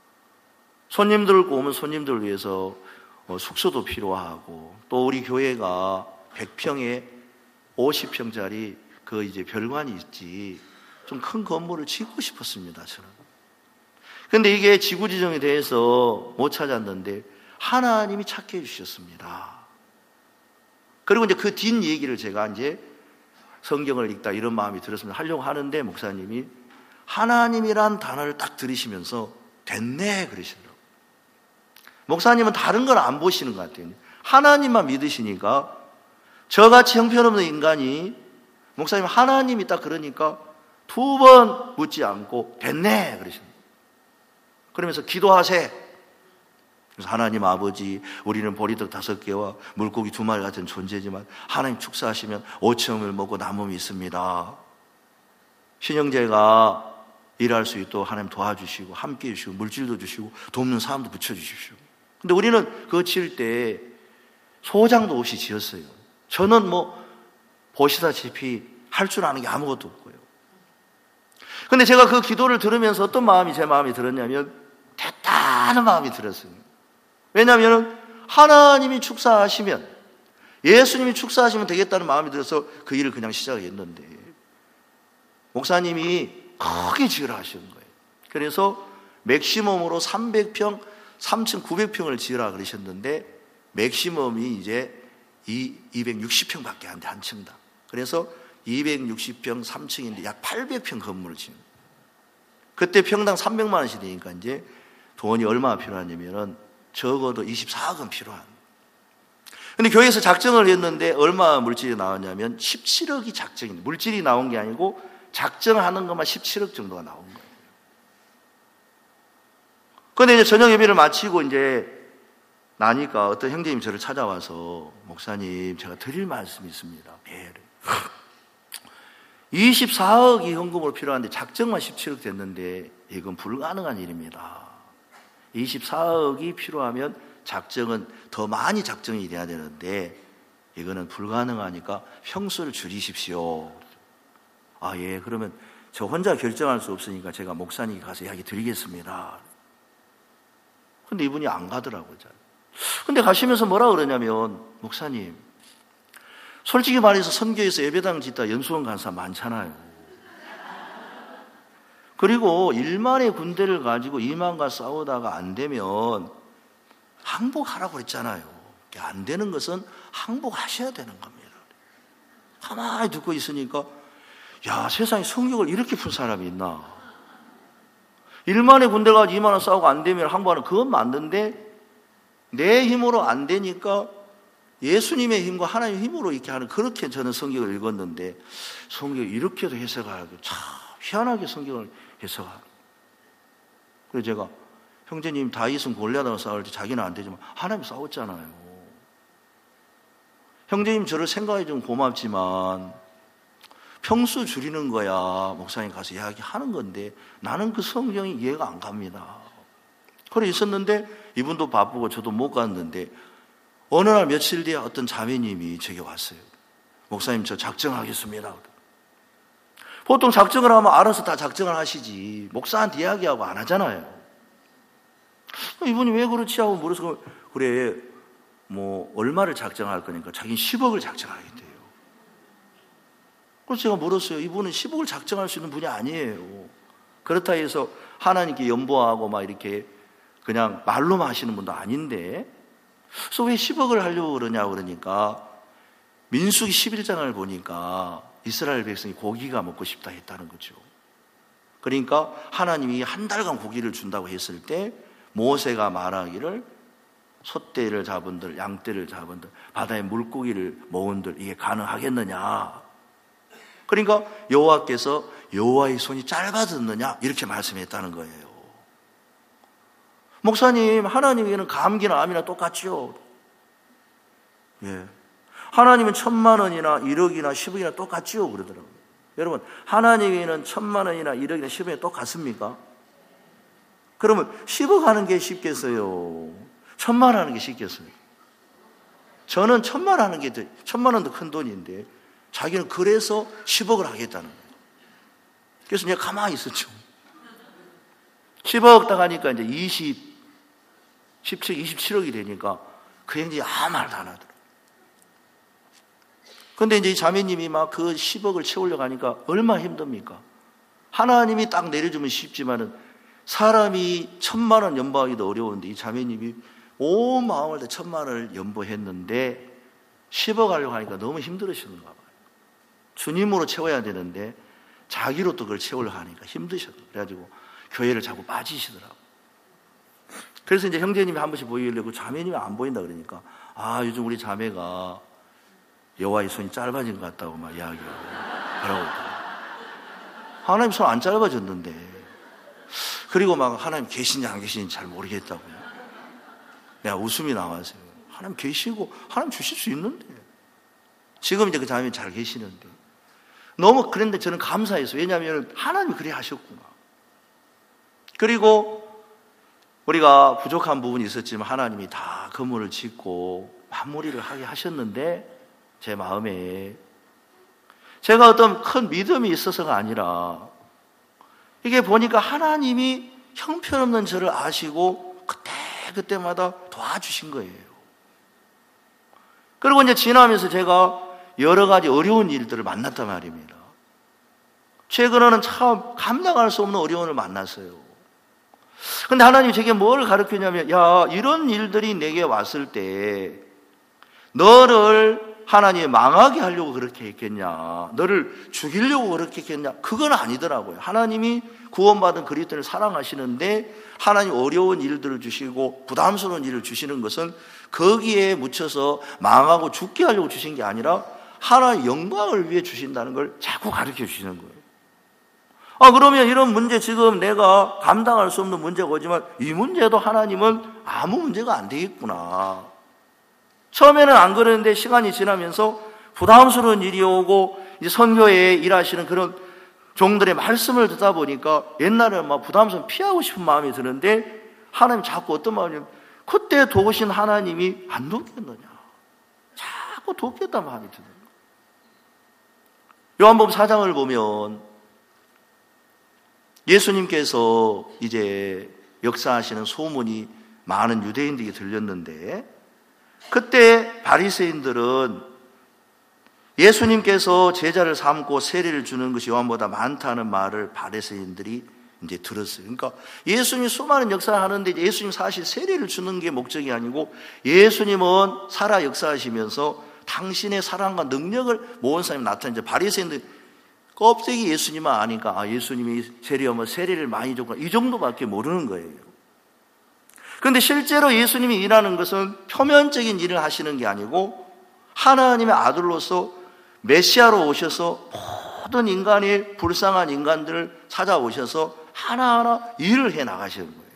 손님들 오면 손님들을 위해서 숙소도 필요하고 또 우리 교회가 백 평에 오십 평짜리 그 이제 별관이 있지 좀 큰 건물을 짓고 싶었습니다, 저는. 근데 이게 지구 지정에 대해서 못 찾았는데 하나님이 찾게 해주셨습니다. 그리고 이제 그 뒷 얘기를 제가 이제 성경을 읽다 이런 마음이 들었습니다. 하려고 하는데 목사님이 하나님이란 단어를 딱 들으시면서 됐네 그러시더라고요. 목사님은 다른 걸 안 보시는 것 같아요. 하나님만 믿으시니까 저같이 형편없는 인간이 목사님 하나님이 딱 그러니까 두 번 묻지 않고 됐네 그러십니다. 그러면서 기도하세. 그래서 하나님 아버지, 우리는 보리떡 다섯 개와 물고기 두 마리 같은 존재지만 하나님 축사하시면 오천을 먹고 남음이 있습니다. 신형제가 일할 수 있도록 하나님 도와주시고 함께 해주시고 물질도 주시고 돕는 사람도 붙여주십시오. 근데 우리는 그거 지을 때 소장도 없이 지었어요. 저는 뭐 보시다시피 할 줄 아는 게 아무것도 없고요. 근데 제가 그 기도를 들으면서 어떤 마음이 제 마음에 들었냐면 됐다는 마음이 들었어요. 왜냐하면 하나님이 축사하시면 예수님이 축사하시면 되겠다는 마음이 들어서 그 일을 그냥 시작했는데 목사님이 크게 지으라 하시는 거예요. 그래서 맥시멈으로 삼백 평, 삼천구백 평을 지으라 그러셨는데 맥시멈이 이제 이백육십 평밖에 안 돼, 한 층당. 그래서 이백육십 평 삼 층인데 약 팔백 평 건물을 지은 거예요. 그때 평당 삼백만 원씩 되니까 이제 돈이 얼마나 필요하냐면은 적어도 이십사억은 필요한. 근데 교회에서 작정을 했는데 얼마 물질이 나왔냐면 십칠억이 작정인데 물질이 나온 게 아니고 작정하는 것만 십칠억 정도가 나온 거예요. 그런데 이제 저녁 예배를 마치고 이제 나니까 어떤 형제님이 저를 찾아와서 목사님, 제가 드릴 말씀이 있습니다. 네. 이십사억이 현금으로 필요한데 작정만 십칠억 됐는데 이건 불가능한 일입니다. 이십사억이 필요하면 작정은 더 많이 작정이 돼야 되는데 이거는 불가능하니까 평수를 줄이십시오. 아, 예, 그러면 저 혼자 결정할 수 없으니까 제가 목사님께 가서 이야기 드리겠습니다. 근데 이분이 안 가더라고요. 근데 가시면서 뭐라 그러냐면 목사님, 솔직히 말해서 선교에서 예배당 짓다 연수원 간 사람 많잖아요. 그리고 일만의 군대를 가지고 이만과 싸우다가 안 되면 항복하라고 했잖아요. 안 되는 것은 항복하셔야 되는 겁니다. 가만히 듣고 있으니까 야, 세상에 성경을 이렇게 푼 사람이 있나? 일만에 군대 가서 이만 원 싸우고 안 되면 항복하는 그건 맞는데 내 힘으로 안 되니까 예수님의 힘과 하나님의 힘으로 이렇게 하는, 그렇게 저는 성경을 읽었는데 성경을 이렇게도 해석하고 참 희한하게 성경을 해석하고. 그래서 제가 형제님 다윗은 골리앗하고 싸울 때 자기는 안 되지만 하나님 싸웠잖아요. 형제님 저를 생각해 주면 고맙지만 평수 줄이는 거야 목사님 가서 이야기하는 건데 나는 그 성경이 이해가 안 갑니다. 그래 있었는데 이분도 바쁘고 저도 못 갔는데 어느 날 며칠 뒤에 어떤 자매님이 제게 왔어요. 목사님 저 작정하겠습니다. 보통 작정을 하면 알아서 다 작정을 하시지 목사한테 이야기하고 안 하잖아요. 이분이 왜 그렇지 하고 물어서 그래 뭐 얼마를 작정할 거니까 자기는 십억을 작정하겠대요. 그래서 제가 물었어요. 이분은 십억을 작정할 수 있는 분이 아니에요. 그렇다 해서 하나님께 연보하고 막 이렇게 그냥 말로만 하시는 분도 아닌데 그래서 왜 십억을 하려고 그러냐 그러니까 민수기 십일 장을 보니까 이스라엘 백성이 고기가 먹고 싶다 했다는 거죠. 그러니까 하나님이 한 달간 고기를 준다고 했을 때 모세가 말하기를 소떼를 잡은들 양떼를 잡은들 바다에 물고기를 모은들 이게 가능하겠느냐. 그러니까 여호와께서 여호와의 손이 짧아졌느냐 이렇게 말씀했다는 거예요. 목사님 하나님에게는 감기나 암이나 똑같죠. 예. 하나님은 천만 원이나 일억이나 십억이나 똑같지요 그러더라고요. 여러분 하나님에게는 천만 원이나 일억이나 십억이나 똑같습니까? 그러면 십억 하는 게 쉽겠어요? 천만 하는 게 쉽겠어요? 저는 천만 하는 게 천만 원도 큰 돈인데 자기는 그래서 십억을 하겠다는 거예요. 그래서 내가 가만히 있었죠. 십억 딱 하니까 이제 이십, 십칠, 이십칠억이 되니까 그 형제가 아무 말도 안 하더라고요. 근데 이제 이 자매님이 막 그 십억을 채우려고 하니까 얼마나 힘듭니까? 하나님이 딱 내려주면 쉽지만은 사람이 천만 원 연보하기도 어려운데 이 자매님이 온 마음을 다 천만 원을 연보했는데 십억 하려고 하니까 너무 힘들으셨는가 봐요. 주님으로 채워야 되는데 자기로 또 그걸 채우려고 하니까 힘드셨어요. 그래가지고 교회를 자꾸 빠지시더라고요. 그래서 이제 형제님이 한 번씩 보이려고 자매님이 안 보인다 그러니까 아 요즘 우리 자매가 여호와의 손이 짧아진 것 같다고 막 이야기하고 그러고 하나님 손 안 짧아졌는데 그리고 막 하나님 계신지 안 계신지 잘 모르겠다고요. 내가 웃음이 나왔어요. 하나님 계시고 하나님 주실 수 있는데 지금 이제 그 자매님 잘 계시는데 너무 그런데 저는 감사했어요. 왜냐하면 하나님이 그래 하셨구나. 그리고 우리가 부족한 부분이 있었지만 하나님이 다 건물을 짓고 마무리를 하게 하셨는데 제 마음에 제가 어떤 큰 믿음이 있어서가 아니라 이게 보니까 하나님이 형편없는 저를 아시고 그때 그때마다 도와주신 거예요. 그리고 이제 지나면서 제가 여러 가지 어려운 일들을 만났단 말입니다. 최근에는 참 감당할 수 없는 어려움을 만났어요. 근데 하나님이 제게 뭘 가르치냐면 야 이런 일들이 내게 왔을 때 너를 하나님이 망하게 하려고 그렇게 했겠냐, 너를 죽이려고 그렇게 했겠냐, 그건 아니더라고요. 하나님이 구원받은 그리스도를 사랑하시는데 하나님 어려운 일들을 주시고 부담스러운 일을 주시는 것은 거기에 묻혀서 망하고 죽게 하려고 주신 게 아니라 하나님의 영광을 위해 주신다는 걸 자꾸 가르쳐 주시는 거예요. 아 그러면 이런 문제 지금 내가 감당할 수 없는 문제가 오지만 이 문제도 하나님은 아무 문제가 안 되겠구나. 처음에는 안 그랬는데 시간이 지나면서 부담스러운 일이 오고 이제 선교에 일하시는 그런 종들의 말씀을 듣다 보니까 옛날에는 막 부담스러운 피하고 싶은 마음이 드는데 하나님 자꾸 어떤 마음이냐면 그때 도우신 하나님이 안 돕겠느냐, 자꾸 돕겠다는 마음이 드는 거예요. 요한복음 사 장을 보면 예수님께서 이제 역사하시는 소문이 많은 유대인들에게 들렸는데 그때 바리새인들은 예수님께서 제자를 삼고 세례를 주는 것이 요한보다 많다는 말을 바리새인들이 이제 들었어요. 그러니까 예수님이 수많은 역사를 하는데 예수님 사실 세례를 주는 게 목적이 아니고 예수님은 살아 역사하시면서 당신의 사랑과 능력을 모은 사람이 나타나는데 바리새인들 껍데기 예수님만 아니까 아 예수님이 세례하면 세례를 많이 줬구나 이 정도밖에 모르는 거예요. 그런데 실제로 예수님이 일하는 것은 표면적인 일을 하시는 게 아니고 하나님의 아들로서 메시아로 오셔서 모든 인간이 불쌍한 인간들을 찾아오셔서 하나하나 일을 해 나가시는 거예요.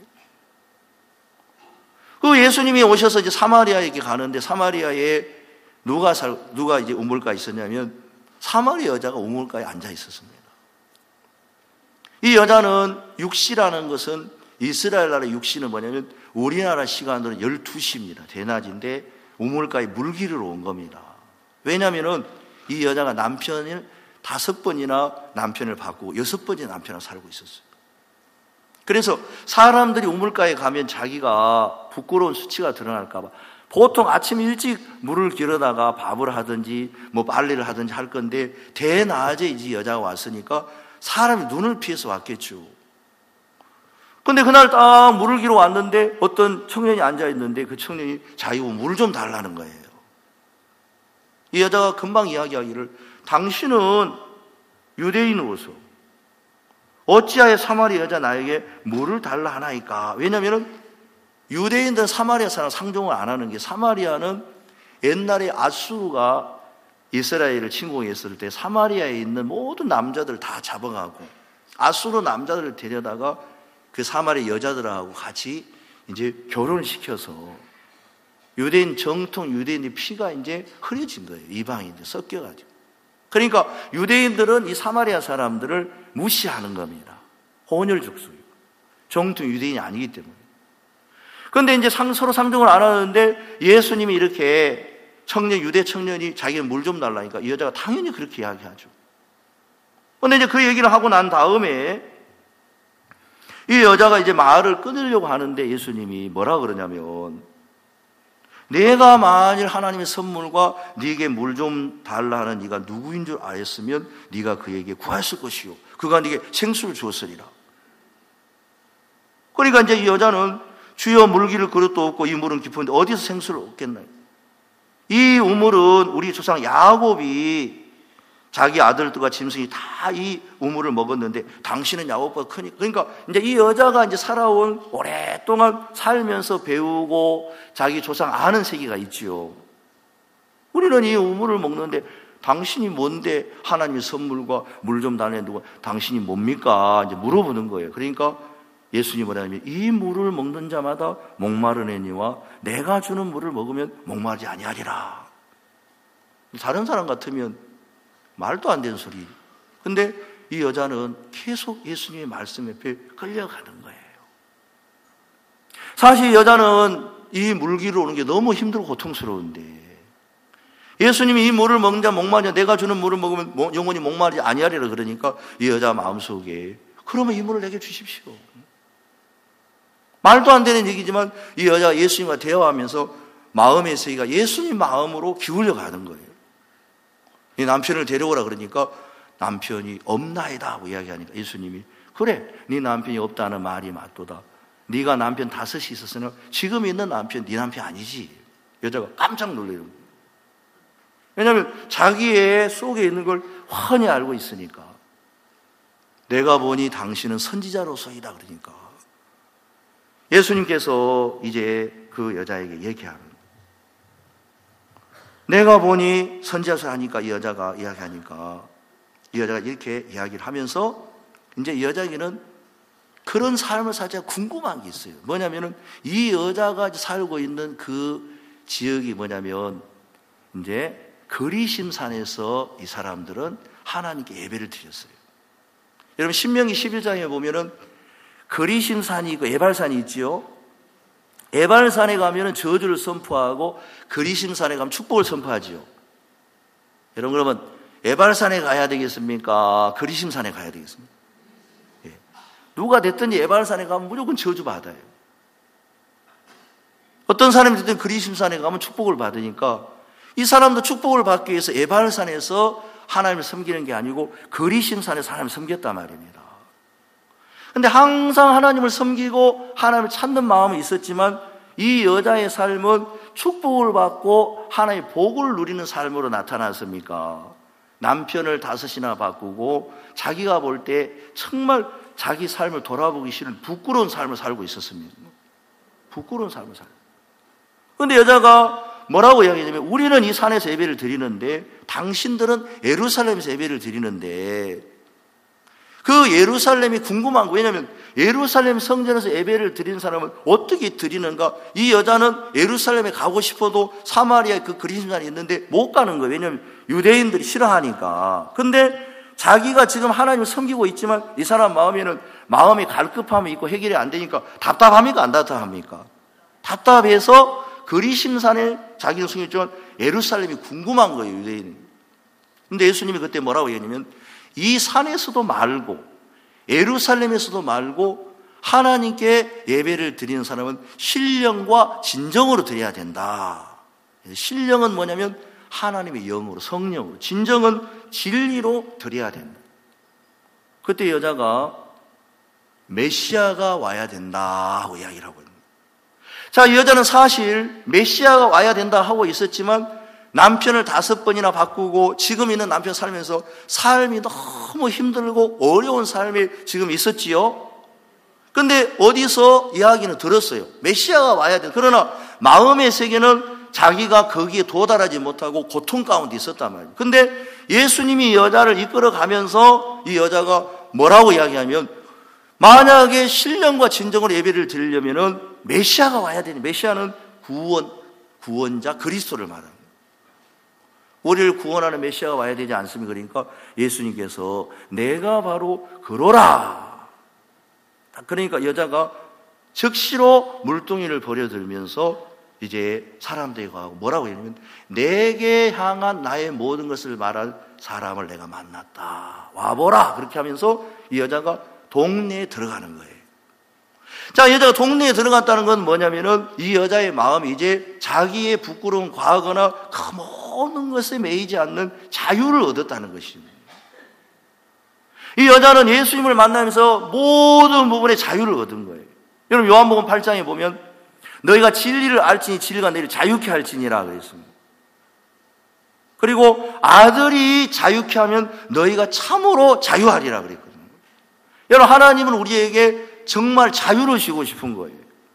그 예수님이 오셔서 이제 사마리아에 가는데 사마리아에 누가 살, 누가 이제 우물가에 있었냐면 사마리아 여자가 우물가에 앉아 있었습니다. 이 여자는 육시라는 것은 이스라엘 나라 육시는 뭐냐면 우리나라 시간으로 열두 시입니다. 대낮인데 우물가에 물기를 온 겁니다. 왜냐하면 이 여자가 남편을 다섯 번이나 남편을 바꾸고 여섯 번이나 남편을 살고 있었어요. 그래서 사람들이 우물가에 가면 자기가 부끄러운 수치가 드러날까 봐 보통 아침 일찍 물을 길어다가 밥을 하든지 뭐 빨래를 하든지 할 건데 대낮에 이제 여자가 왔으니까 사람이 눈을 피해서 왔겠죠. 근데 그날 딱 물을 길어 왔는데 어떤 청년이 앉아 있는데 그 청년이 자기가 물을 좀 달라는 거예요. 이 여자가 금방 이야기하기를 당신은 유대인으로서 어찌하여 사마리아 여자 나에게 물을 달라 하나이까? 왜냐하면 유대인들은 사마리아 사람 상종을 안 하는 게 사마리아는 옛날에 아수르가 이스라엘을 침공했을 때 사마리아에 있는 모든 남자들 다 잡아가고 아수르 남자들을 데려다가 그 사마리아 여자들하고 같이 이제 결혼을 시켜서 유대인 정통 유대인의 피가 이제 흐려진 거예요. 이방인들 섞여가지고. 그러니까 유대인들은 이 사마리아 사람들을 무시하는 겁니다. 혼혈족속이고 정통 유대인이 아니기 때문에. 그런데 이제 서로 상종을 안 하는데 예수님이 이렇게 청년 유대 청년이 자기가 물 좀 달라니까 이 여자가 당연히 그렇게 이야기하죠. 그런데 이제 그 얘기를 하고 난 다음에 이 여자가 이제 말을 끊으려고 하는데 예수님이 뭐라 그러냐면 내가 만일 하나님의 선물과 네게 물 좀 달라 하는 네가 누구인 줄 알았으면 네가 그에게 구했을 것이요 그가 네게 생수를 주었으리라. 그러니까 이제 이 여자는 주여 물기를 그릇도 없고 이 물은 깊은데 어디서 생수를 얻겠나요? 이 우물은 우리 조상 야곱이 자기 아들들과 짐승이 다 이 우물을 먹었는데 당신은 야곱보다 크니까. 그러니까 이제 이 여자가 이제 살아온 오랫동안 살면서 배우고 자기 조상 아는 세계가 있지요. 우리는 이 우물을 먹는데 당신이 뭔데 하나님의 선물과 물 좀 달래두고 당신이 뭡니까? 이제 물어보는 거예요. 그러니까 예수님이 뭐냐면 이 물을 먹는 자마다 목마르느니와 내가 주는 물을 먹으면 목마르지 아니하리라. 다른 사람 같으면 말도 안 되는 소리. 근데 이 여자는 계속 예수님의 말씀 옆에 끌려가는 거예요. 사실 여자는 이 물기로 오는 게 너무 힘들고 고통스러운데 예수님이 이 물을 먹는 자 목마르냐 내가 주는 물을 먹으면 영원히 목마르지 아니하리라 그러니까 이 여자 마음속에 그러면 이 물을 내게 주십시오. 말도 안 되는 얘기지만 이 여자가 예수님과 대화하면서 마음의 세계가 예수님 마음으로 기울여 가는 거예요. 이 남편을 데려오라 그러니까 남편이 없나이다 하고 이야기하니까 예수님이 그래 네 남편이 없다는 말이 맞도다. 네가 남편 다섯이 있었으나 지금 있는 남편 네 남편 아니지. 여자가 깜짝 놀래요. 왜냐하면 자기의 속에 있는 걸 훤히 알고 있으니까. 내가 보니 당신은 선지자로서이다 그러니까 예수님께서 이제 그 여자에게 얘기하는 내가 보니 선지자로서 하니까 이 여자가 이야기하니까 이 여자가 이렇게 이야기를 하면서 이제 이 여자에게는 그런 삶을 살자 궁금한 게 있어요. 뭐냐면은 이 여자가 살고 있는 그 지역이 뭐냐면 이제 그리심산에서 이 사람들은 하나님께 예배를 드렸어요. 여러분 신명기 십일 장에 보면은 그리심산이 있고 에발산이 있지요. 에발산에 가면은 저주를 선포하고 그리심산에 가면 축복을 선포하지요. 여러분 그러면 에발산에 가야 되겠습니까? 그리심산에 가야 되겠습니까? 예. 누가 됐든지 에발산에 가면 무조건 저주 받아요. 어떤 사람이 됐든 그리심산에 가면 축복을 받으니까 이 사람도 축복을 받기 위해서 에발산에서 하나님을 섬기는 게 아니고 그리심산에서 하나님을 섬겼단 말입니다. 근데 항상 하나님을 섬기고 하나님을 찾는 마음이 있었지만 이 여자의 삶은 축복을 받고 하나님의 복을 누리는 삶으로 나타났습니까? 남편을 다섯이나 바꾸고 자기가 볼 때 정말 자기 삶을 돌아보기 싫은 부끄러운 삶을 살고 있었습니다. 부끄러운 삶을 살고. 그런데 여자가 뭐라고 이야기하냐면 우리는 이 산에서 예배를 드리는데 당신들은 예루살렘에서 예배를 드리는데 그 예루살렘이 궁금한 거예요. 왜냐하면 예루살렘 성전에서 예배를 드리는 사람은 어떻게 드리는가? 이 여자는 예루살렘에 가고 싶어도 사마리아에 그 그리심산이 있는데 못 가는 거예요. 왜냐하면 유대인들이 싫어하니까. 근데 자기가 지금 하나님을 섬기고 있지만 이 사람 마음에는 마음이 갈급함이 있고 해결이 안 되니까 답답합니까? 안 답답합니까? 답답해서 그리심산에 자기는 숨겼지만 예루살렘이 궁금한 거예요, 유대인이. 근데 예수님이 그때 뭐라고 얘기하냐면 이 산에서도 말고 예루살렘에서도 말고 하나님께 예배를 드리는 사람은 신령과 진정으로 드려야 된다. 신령은 뭐냐면 하나님의 영으로, 성령으로, 진정은 진리로 드려야 된다. 그때 여자가 메시아가 와야 된다 하고 이야기를 하고 있습니다. 자, 이 여자는 사실 메시아가 와야 된다 하고 있었지만 남편을 다섯 번이나 바꾸고 지금 있는 남편 살면서 삶이 너무 힘들고 어려운 삶이 지금 있었지요. 근데 어디서 이야기는 들었어요. 메시아가 와야 돼. 그러나 마음의 세계는 자기가 거기에 도달하지 못하고 고통 가운데 있었단 말이에요. 근데 예수님이 이 여자를 이끌어가면서 이 여자가 뭐라고 이야기하면 만약에 신령과 진정으로 예배를 드리려면은 메시아가 와야 되니 메시아는 구원, 구원자 그리스도를 말합니다. 우리를 구원하는 메시아가 와야 되지 않습니까? 그러니까 예수님께서 내가 바로 그로라. 그러니까 여자가 즉시로 물동이를 버려들면서 이제 사람들이 가고 뭐라고 하냐면 내게 향한 나의 모든 것을 말할 사람을 내가 만났다. 와보라. 그렇게 하면서 이 여자가 동네에 들어가는 거예요. 자, 여자가 동네에 들어갔다는 건 뭐냐면은 이 여자의 마음이 이제 자기의 부끄러운 과거나 그 모든 것에 매이지 않는 자유를 얻었다는 것입니다. 이 여자는 예수님을 만나면서 모든 부분에 자유를 얻은 거예요. 여러분 요한복음 팔 장에 보면 너희가 진리를 알지니 진리가 너희를 자유케 할지니라 그랬습니다. 그리고 아들이 자유케 하면 너희가 참으로 자유하리라 그랬거든요. 여러분 하나님은 우리에게 정말 자유를 주고 싶은 거예요.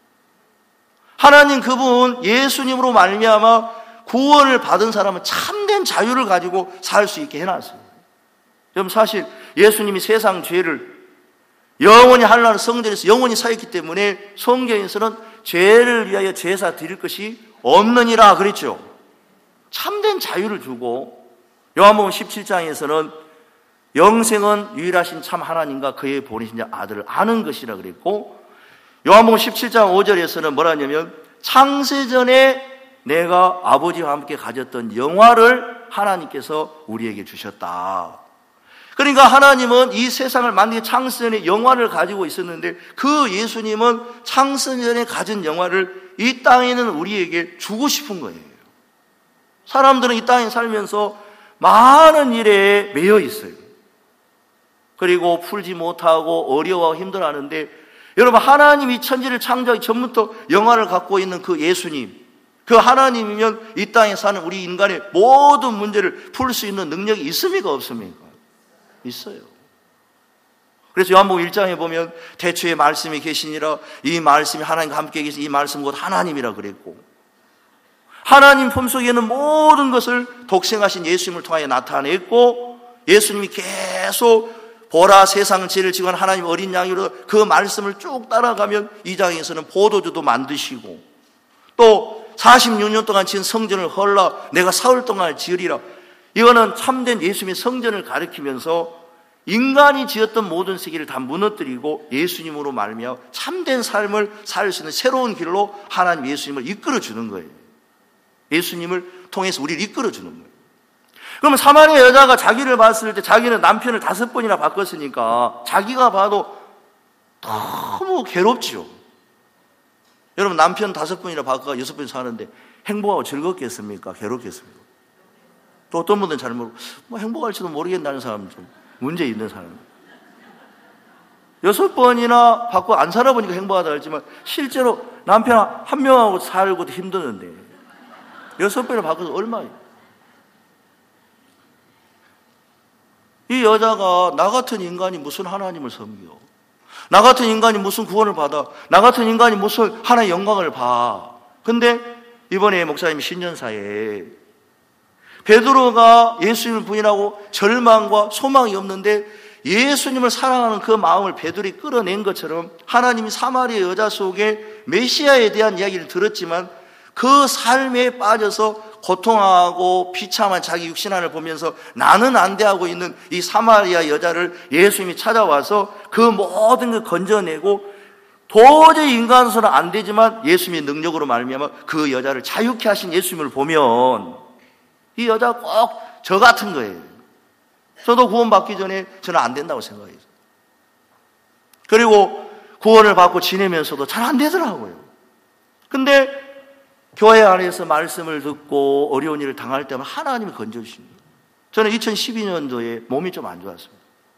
하나님 그분 예수님으로 말미암아 구원을 받은 사람은 참된 자유를 가지고 살 수 있게 해놨어요. 여러분 사실 예수님이 세상 죄를 영원히 하나님 성전에서 영원히 사했기 때문에 성경에서는 죄를 위하여 제사 드릴 것이 없느니라 그랬죠. 참된 자유를 주고 요한복음 십칠 장에서는 영생은 유일하신 참 하나님과 그의 보내신 자 아들을 아는 것이라 그랬고 요한복음 십칠 장 오 절에서는 뭐라 하냐면 창세전에 내가 아버지와 함께 가졌던 영화를 하나님께서 우리에게 주셨다. 그러니까 하나님은 이 세상을 만든 창세전에 영화를 가지고 있었는데 그 예수님은 창세전에 가진 영화를 이 땅에 있는 우리에게 주고 싶은 거예요. 사람들은 이 땅에 살면서 많은 일에 매여 있어요. 그리고 풀지 못하고 어려워하고 힘들어하는데 여러분 하나님이 천지를 창조하기 전부터 영화를 갖고 있는 그 예수님 그 하나님이면 이 땅에 사는 우리 인간의 모든 문제를 풀 수 있는 능력이 있습니까 없습니까? 있어요. 그래서 요한복음 일 장에 보면 태초에 말씀이 계시니라 이 말씀이 하나님과 함께 계신 이 말씀 곧 하나님이라 그랬고 하나님 품속에는 모든 것을 독생하신 예수님을 통하여 나타냈고 예수님이 계속 보라 세상 죄를 지고 하나님 어린 양으로 그 말씀을 쭉 따라가면 이 장에서는 포도주도 만드시고 또 사십육 년 동안 지은 성전을 헐라 내가 사흘 동안 지으리라 이거는 참된 예수님의 성전을 가리키면서 인간이 지었던 모든 세계를 다 무너뜨리고 예수님으로 말미암아 참된 삶을 살 수 있는 새로운 길로 하나님 예수님을 이끌어주는 거예요. 예수님을 통해서 우리를 이끌어주는 거예요. 그러면 사마리아 여자가 자기를 봤을 때 자기는 남편을 다섯 번이나 바꿨으니까 자기가 봐도 너무 괴롭지요. 여러분 남편 다섯 번이나 바꿔가 여섯 번 사는데 행복하고 즐겁겠습니까? 괴롭겠습니까? 또 어떤 분들은 잘 모르고 뭐 행복할지도 모르겠다는 사람 좀 문제 있는 사람. 여섯 번이나 받고 안 살아보니까 행복하다 했지만 실제로 남편 한 명하고 살고도 힘드는데 여섯 번이나 받고서 얼마예요? 이 여자가 나 같은 인간이 무슨 하나님을 섬겨? 나 같은 인간이 무슨 구원을 받아? 나 같은 인간이 무슨 하나의 영광을 봐? 근데 이번에 목사님 신년사에 베드로가 예수님을 부인하고 절망과 소망이 없는데 예수님을 사랑하는 그 마음을 베드로가 끌어낸 것처럼 하나님이 사마리아 여자 속에 메시아에 대한 이야기를 들었지만 그 삶에 빠져서 고통하고 비참한 자기 육신안을 보면서 나는 안 돼 하고 있는 이 사마리아 여자를 예수님이 찾아와서 그 모든 걸 건져내고 도저히 인간으로서는 안 되지만 예수님의 능력으로 말미암아 그 여자를 자유케 하신 예수님을 보면 이 여자 꼭 저 같은 거예요. 저도 구원받기 전에 저는 안 된다고 생각했어요. 그리고 구원을 받고 지내면서도 잘 안 되더라고요. 근데 교회 안에서 말씀을 듣고 어려운 일을 당할 때만 하나님이 건져주십니다. 저는 이천십이 년도에 몸이 좀 안 좋았습니다.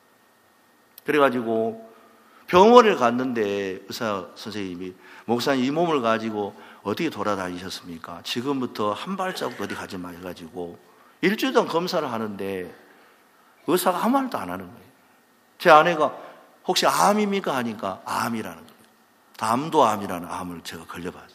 그래가지고 병원을 갔는데 의사 선생님이 목사님 이 몸을 가지고 어떻게 돌아다니셨습니까? 지금부터 한 발자국 어디 가지 마 해가지고 일주일 동안 검사를 하는데 의사가 아무 말도 안 하는 거예요. 제 아내가 혹시 암입니까? 하니까 암이라는 거예요. 담도암이라는 암을 제가 걸려봤어요.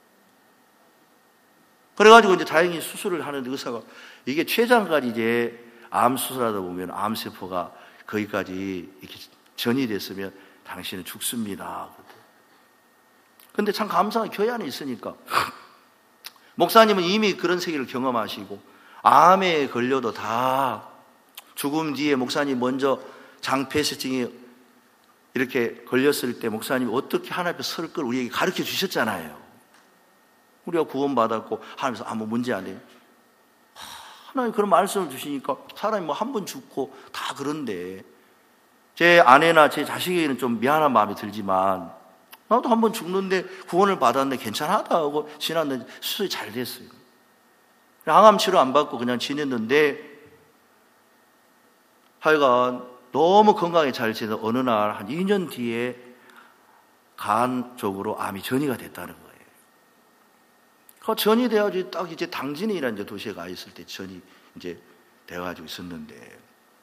그래가지고 이제 다행히 수술을 하는데 의사가 이게 췌장까지 이제 암 수술하다 보면 암세포가 거기까지 이렇게 전이 됐으면 당신은 죽습니다. 근데 참 감사하게 교회 안에 있으니까 목사님은 이미 그런 세계를 경험하시고 암에 걸려도 다 죽음 뒤에 목사님 먼저 장폐색증이 이렇게 걸렸을 때 목사님이 어떻게 하나님 앞에 설 걸 우리에게 가르쳐 주셨잖아요. 우리가 구원받았고 하나님께서 아무 문제 안 해요. 하나님 그런 말씀을 주시니까 사람이 뭐 한 번 죽고 다 그런데 제 아내나 제 자식에게는 좀 미안한 마음이 들지만 나도 한 번 죽는데 구원을 받았는데 괜찮하다 하고 지났는데 수술이 잘 됐어요. 항암 치료 안 받고 그냥 지냈는데 하여간 너무 건강히 잘 지내서 어느 날 한 이 년 뒤에 간 쪽으로 암이 전이가 됐다는 거예요. 그 전이 돼가지고 딱 이제 당진이라는 이제 도시에 가 있을 때 전이 이제 돼가지고 있었는데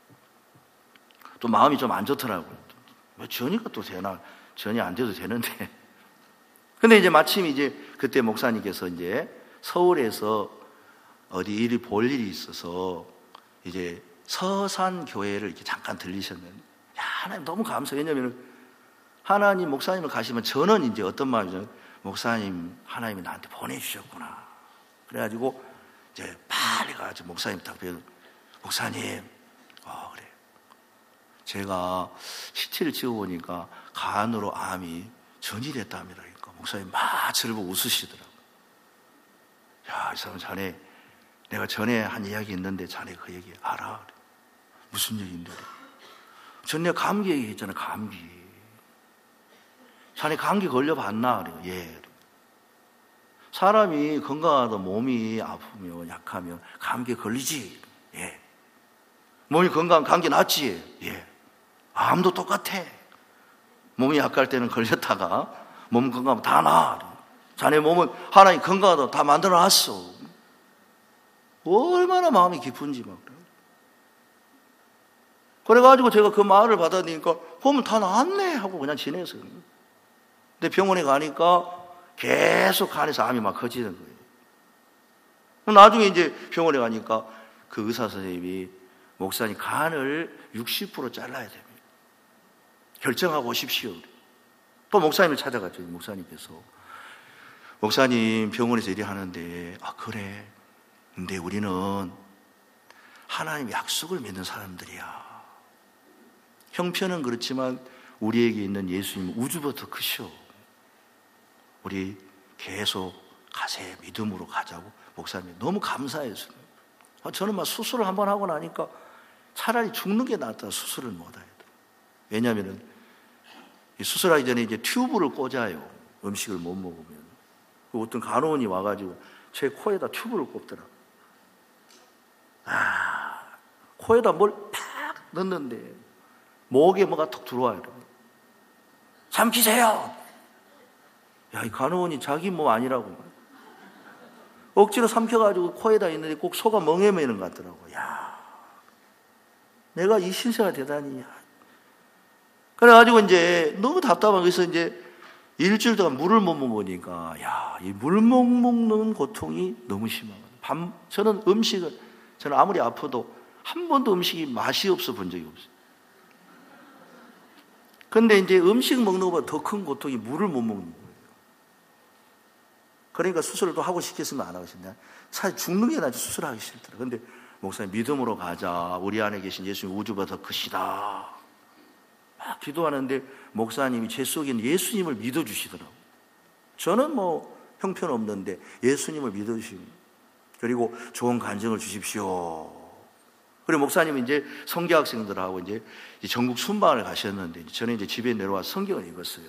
또 마음이 좀 안 좋더라고요. 왜 전이가 또 되나? 전이 안 돼도 되는데. 근데 이제 마침 이제 그때 목사님께서 이제 서울에서 어디 일이 볼 일이 있어서 이제 서산 교회를 이렇게 잠깐 들리셨는데, 야, 하나님 너무 감사해요. 왜냐면 하나님 목사님을 가시면 저는 이제 어떤 마음이죠? 목사님, 하나님이 나한테 보내주셨구나. 그래가지고 이제 빨리 가가지고 목사님 딱 뵈서 목사님, 어, 그래. 제가 시티를 찍어보니까 간으로 암이 전이됐답니다. 그러니까 목사님 막 저를 보고 웃으시더라고요. 야, 이 사람 자네, 내가 전에 한 이야기 있는데 자네 그 얘기 알아? 그래. 무슨 얘기인데? 전 내가 감기 얘기했잖아, 감기. 자네 감기 걸려봤나? 그래요. 예. 그래. 사람이 건강하다 몸이 아프면 약하면 감기에 걸리지. 예. 몸이 건강 감기 낫지. 예. 암도 똑같아. 몸이 약할 때는 걸렸다가 몸 건강하면 다 나아. 자네 몸은 하나님 건강하다 다 만들어놨어. 얼마나 마음이 깊은지 막 그래. 그래가지고 제가 그 말을 받아들이니까 보면 다 나았네 하고 그냥 지냈어요. 근데 병원에 가니까 계속 간에서 암이 막 커지는 거예요. 나중에 이제 병원에 가니까 그 의사 선생님이 목사님 간을 육십 퍼센트 잘라야 됩니다. 결정하고 오십시오. 또 목사님을 찾아갔죠. 목사님께서 목사님 병원에서 일이 하는데 아 그래. 근데 우리는 하나님 약속을 믿는 사람들이야. 형편은 그렇지만 우리에게 있는 예수님은 우주보다 크셔. 우리 계속 가세 믿음으로 가자고 목사님이 너무 감사해서 저는 막 수술을 한번 하고 나니까 차라리 죽는 게 낫다. 수술을 못 해요. 왜냐하면 수술하기 전에 이제 튜브를 꽂아요. 음식을 못 먹으면. 어떤 간호원이 와가지고 제 코에다 튜브를 꼽더라고요. 아, 코에다 뭘 팍 넣는데 목에 뭐가 턱 들어와요. 삼키세요. 야, 이 간호원이 자기 몸 아니라고. 억지로 삼켜가지고 코에다 있는데 꼭 소가 멍해매는 것 같더라고. 야, 내가 이 신세가 대단히. 그래가지고 이제 너무 답답한 거에서 이제 일주일 동안 물을 못 먹으니까, 야, 이 물 못 먹는 고통이 너무 심하거든요. 밤, 저는 음식을, 저는 아무리 아파도 한 번도 음식이 맛이 없어 본 적이 없어요. 근데 이제 음식 먹는 것보다 더 큰 고통이 물을 못 먹는 거예요. 그러니까 수술을 또 하고 싶겠으면 안 하고 싶냐. 사실 죽는 게 낫지 수술하기 싫더라. 근데 목사님 믿음으로 가자. 우리 안에 계신 예수님 우주보다 더 크시다. 막 기도하는데 목사님이 제 속에 있는 예수님을 믿어주시더라고요. 저는 뭐 형편없는데 예수님을 믿어주시고, 그리고 좋은 간증을 주십시오. 그리고 목사님이 이제 성교학생들하고 이제 전국 순방을 가셨는데 저는 이제 집에 내려와서 성경을 읽었어요.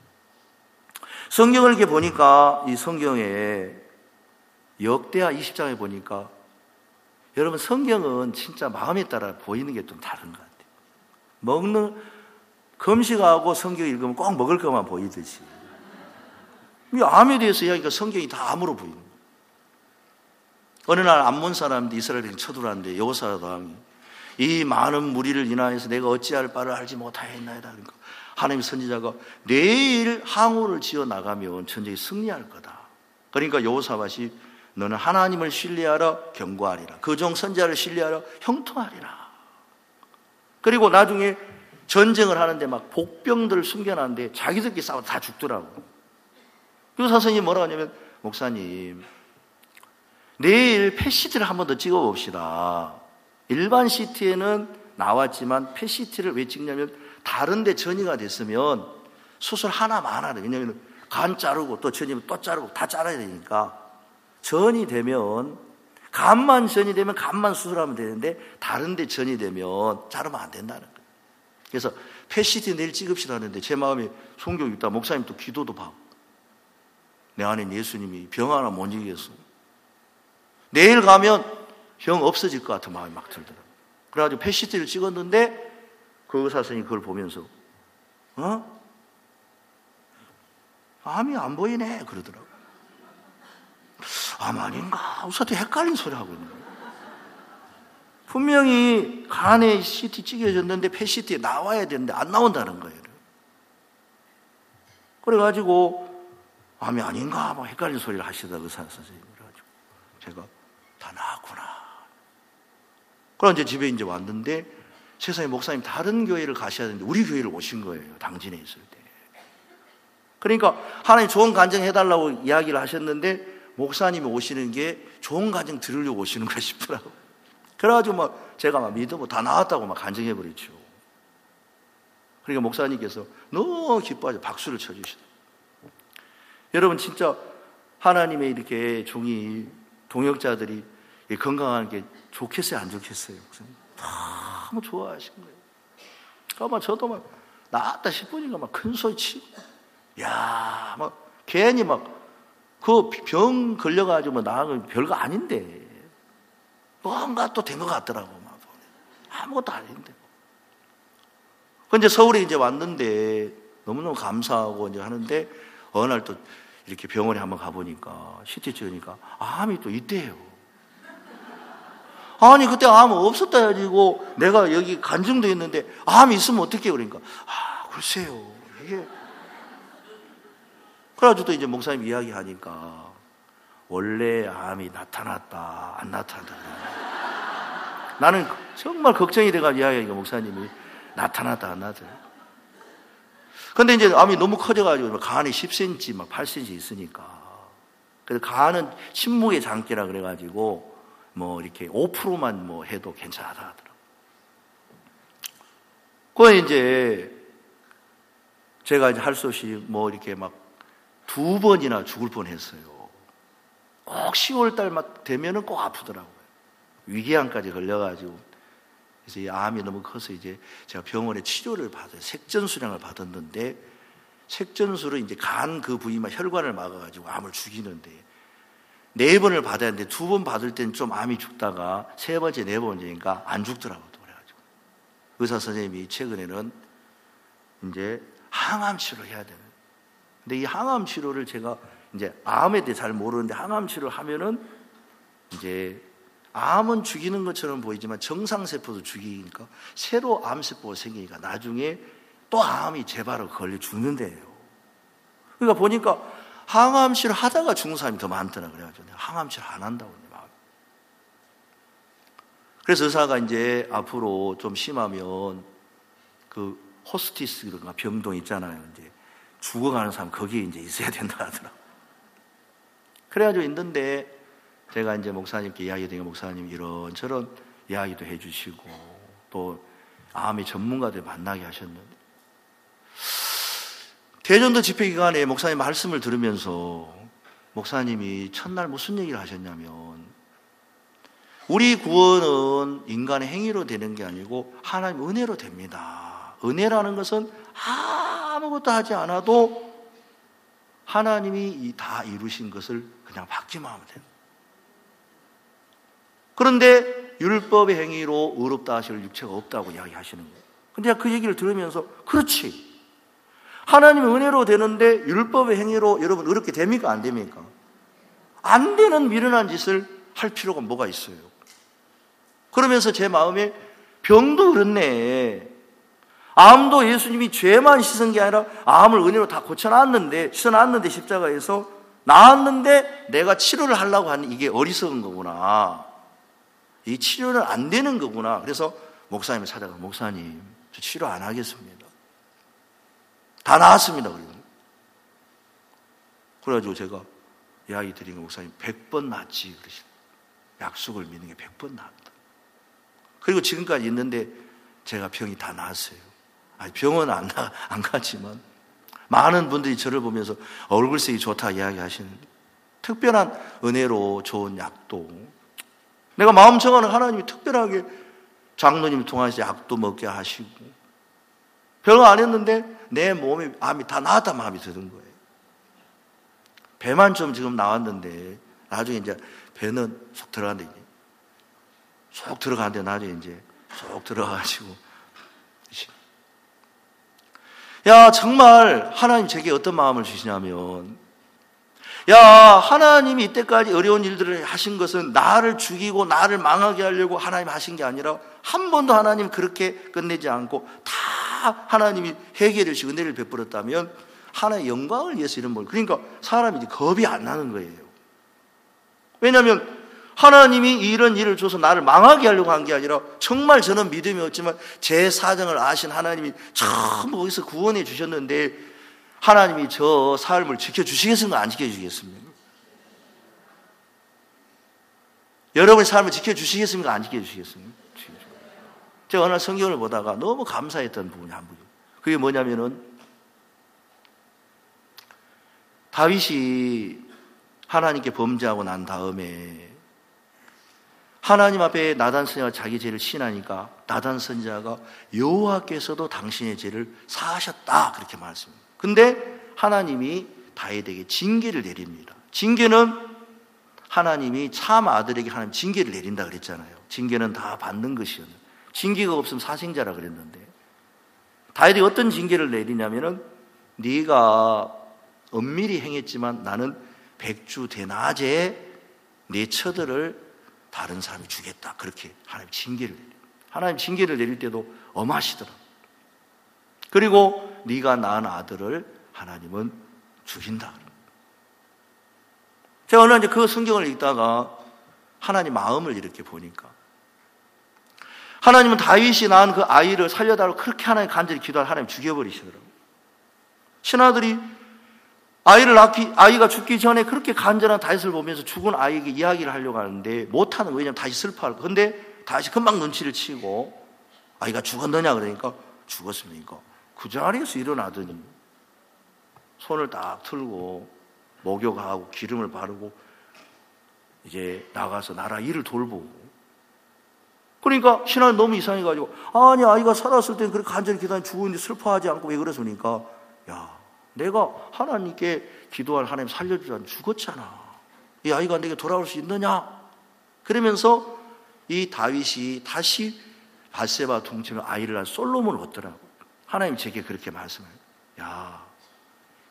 성경을 이렇게 보니까 이 성경에 역대하 이십 장에 보니까 여러분 성경은 진짜 마음에 따라 보이는 게 좀 다른 것 같아요. 먹는 금식하고 성경 읽으면 꼭 먹을 것만 보이듯이 이 암에 대해서 이야기가 성경이 다 암으로 보이는 거예요. 어느 날 암몬 사람들이 이스라엘에 쳐들어왔는데 여호사당이 이 많은 무리를 인하여서 내가 어찌할 바를 알지 못하였나이다. 그러니까 하나님 선지자가 내일 항우를 지어 나가면 전쟁에 승리할 거다. 그러니까 여호사밧이 너는 하나님을 신뢰하라 경고하리라. 그 종 선지자를 신뢰하라 형통하리라. 그리고 나중에 전쟁을 하는데 막 복병들을 숨겨놨는데 자기들끼리 싸워 다 죽더라고. 그 사선이 뭐라고 하냐면 목사님 내일 펫시티를 한 번 더 찍어봅시다. 일반 시티에는 나왔지만 펫시티를 왜 찍냐면 다른 데 전이가 됐으면 수술 하나만 하래. 왜냐하면 간 자르고 또 전이면 또 자르고 다 잘라야 되니까 전이 되면 간만 전이 되면 간만 수술하면 되는데 다른 데 전이 되면 자르면 안 된다는 거예요. 그래서 펫시티 내일 찍읍시다 하는데 제 마음에 성경 읽다 목사님 또 기도도 받고 내 안에 예수님이 병 하나 못 이기겠어. 내일 가면 병 없어질 것 같은 마음이 막 들더라고요. 그래가지고 펫시티를 찍었는데 그 의사선생님이 그걸 보면서 어? 암이 안 보이네 그러더라고요. 암 아닌가? 의사도 헷갈린 소리 하고 있는 거예요. 분명히 간에 씨티 찍혀졌는데 펫시티에 나와야 되는데 안 나온다는 거예요. 그래가지고 암이 아닌가 막 헷갈린 소리를 하시다가 의사 선생님이 그래가지고 제가 다 나았구나. 그럼 이제 집에 이제 왔는데 세상에 목사님 다른 교회를 가셔야 되는데 우리 교회를 오신 거예요. 당진에 있을 때. 그러니까 하나님 좋은 간증 해달라고 이야기를 하셨는데 목사님이 오시는 게 좋은 간증 들으려고 오시는 거 싶더라고. 그래가지고 막 제가 막 믿어 다 나왔다고 막 간증해버렸죠. 그러니까 목사님께서 너무 기뻐하죠. 박수를 쳐주시더라고요. 여러분 진짜 하나님의 이렇게 종이 동역자들이 건강한 게 좋겠어요, 안 좋겠어요? 목사님? 너무 좋아하신 거예요. 아마 저도 막 나았다 싶으니까 막 큰 소리 치고, 야, 막 괜히 막 그 병 걸려가지고 나은 별거 아닌데 뭔가 또 된 것 같더라고. 막 아무것도 아닌데. 근데 서울에 이제 왔는데 너무너무 감사하고 이제 하는데 어느 날 또 이렇게 병원에 한번 가보니까 씨티 찍으니까 암이 또 있대요. 아니 그때 암 없었다 해가지고 내가 여기 간증도 했는데 암이 있으면 어떡해 그러니까 아 글쎄요 이게 그래가지고 또 이제 목사님 이야기하니까 원래 암이 나타났다 안 나타났다 나는 정말 걱정이 돼가지고 이야기하니까 목사님이 나타났다 안 나타났다. 근데 이제 암이 너무 커져가지고 간이 십 센티미터 막 팔 센티미터 있으니까 그래서 간은 침묵의 장기라 그래가지고 뭐 이렇게 오 퍼센트만 뭐 해도 괜찮다 하더라고요. 그거 이제 제가 이제 할 수 없이 뭐 이렇게 막 두 번이나 죽을 뻔 했어요. 꼭 시월 달 막 되면은 꼭 아프더라고요. 위궤양까지 걸려가지고. 그래서 이 암이 너무 커서 이제 제가 병원에 치료를 받아요. 색전수량을 받았는데 색전수로 이제 간 그 부위만 혈관을 막아가지고 암을 죽이는데 네 번을 받아야 하는데 두 번 받을 때는 좀 암이 죽다가 세 번째, 네 번째니까 안 죽더라고요. 그래가지고 의사 선생님이 최근에는 이제 항암 치료를 해야 돼요. 근데 이 항암 치료를 제가 이제 암에 대해 잘 모르는데 항암 치료를 하면은 이제 암은 죽이는 것처럼 보이지만 정상세포도 죽이니까 새로 암세포가 생기니까 나중에 또 암이 재발을 걸려 죽는데요. 그러니까 보니까 항암 치료 하다가 죽는 사람이 더 많더라. 그래가지고 내가 항암 치료 안 한다고. 그래서 의사가 이제 앞으로 좀 심하면 그 호스티스 그런가 병동 있잖아요. 이제 죽어가는 사람 거기에 이제 있어야 된다 하더라고요. 그래가지고 있는데 제가 이제 목사님께 이야기 드리니까 목사님 이런저런 이야기도 해주시고 또 암의 전문가들 만나게 하셨는데 대전도 집회 기간에 목사님 말씀을 들으면서 목사님이 첫날 무슨 얘기를 하셨냐면 우리 구원은 인간의 행위로 되는 게 아니고 하나님 은혜로 됩니다. 은혜라는 것은 아무것도 하지 않아도 하나님이 다 이루신 것을 그냥 받기만 하면 돼요. 그런데 율법의 행위로 의롭다 하실 육체가 없다고 이야기하시는 거예요. 근데 그 얘기를 들으면서 그렇지. 하나님의 은혜로 되는데 율법의 행위로 여러분 의롭게 됩니까? 안 됩니까? 안 되는 미련한 짓을 할 필요가 뭐가 있어요? 그러면서 제 마음에 병도 그렇네. 암도 예수님이 죄만 씻은 게 아니라 암을 은혜로 다 고쳐놨는데, 씻어놨는데 십자가에서 나았는데 내가 치료를 하려고 하는 이게 어리석은 거구나. 이 치료는 안 되는 거구나. 그래서 목사님을 찾아가 목사님, 저 치료 안 하겠습니다. 다 나았습니다. 그래가지고 제가 이야기 드린 거 목사님 백 번 낫지 그러시죠. 약속을 믿는 게 백 번 낫다. 그리고 지금까지 있는데 제가 병이 다 나았어요. 아니, 병은 안, 나, 안 갔지만 많은 분들이 저를 보면서 얼굴색이 좋다 이야기하시는데 특별한 은혜로 좋은 약도 내가 마음 정하는 하나님이 특별하게 장로님을 통해서 약도 먹게 하시고 별거 안 했는데 내 몸에 암이 다 나았다 마음이 드는 거예요. 배만 좀 지금 나왔는데 나중에 이제 배는 쏙 들어가는데 쏙 들어가는데 나중에 이제 쏙 들어가가지고 야 정말 하나님 제게 어떤 마음을 주시냐면 야 하나님이 이때까지 어려운 일들을 하신 것은 나를 죽이고 나를 망하게 하려고 하나님 하신 게 아니라 한 번도 하나님 그렇게 끝내지 않고 다 하나님이 해결을 시 은혜를 베풀었다면 하나님의 영광을 위해서 이런 걸 그러니까 사람이 이제 겁이 안 나는 거예요. 왜냐하면 하나님이 이런 일을 줘서 나를 망하게 하려고 한 게 아니라 정말 저는 믿음이 없지만 제 사정을 아신 하나님이 전부 거기서 구원해 주셨는데 하나님이 저 삶을 지켜주시겠습니까? 안 지켜주시겠습니까? 여러분의 삶을 지켜주시겠습니까? 안 지켜주시겠습니까? 제가 어느 날 성경을 보다가 너무 감사했던 부분이 한 부분. 그게 뭐냐면은 다윗이 하나님께 범죄하고 난 다음에 하나님 앞에 나단 선지자가 자기 죄를 시인하니까 나단 선지자가 여호와께서도 당신의 죄를 사하셨다 그렇게 말했습니다. 근데 하나님이 다윗에게 징계를 내립니다. 징계는 하나님이 참 아들에게 하나님 징계를 내린다 그랬잖아요. 징계는 다 받는 것이었는데 징계가 없으면 사생자라 그랬는데 다윗이 어떤 징계를 내리냐면은 네가 엄밀히 행했지만 나는 백주 대낮에 네 처들을 다른 사람이 주겠다. 그렇게 하나님 징계를 내려요. 하나님 징계를 내릴 때도 엄하시더라. 그리고 네가 낳은 아들을 하나님은 죽인다. 제가 오늘 이제 그 성경을 읽다가 하나님 마음을 이렇게 보니까 하나님은 다윗이 낳은 그 아이를 살려달라고 그렇게 하나님 간절히 기도하고 하나님 죽여버리시더라고요. 신하들이 아이를 낳기, 아이가 죽기 전에 그렇게 간절한 다윗을 보면서 죽은 아이에게 이야기를 하려고 하는데 못하는 거예요. 왜냐하면 다시 슬퍼할 거. 근데 다시 금방 눈치를 치고 아이가 죽었느냐 그러니까 죽었습니까? 그 자리에서 일어나더니 손을 딱 틀고 목욕하고 기름을 바르고 이제 나가서 나라 일을 돌보고 그러니까 신하는 너무 이상해가지고 아니 아이가 살았을 땐 그렇게 간절히 기도하니 죽었는데 슬퍼하지 않고 왜 그러니까 야 내가 하나님께 기도할 하나님 살려주지 죽었잖아. 이 아이가 내게 돌아올 수 있느냐? 그러면서 이 다윗이 다시 밧세바 퉁치며 아이를 낳은 솔로몬을 얻더라고. 하나님 제게 그렇게 말씀해요. 야,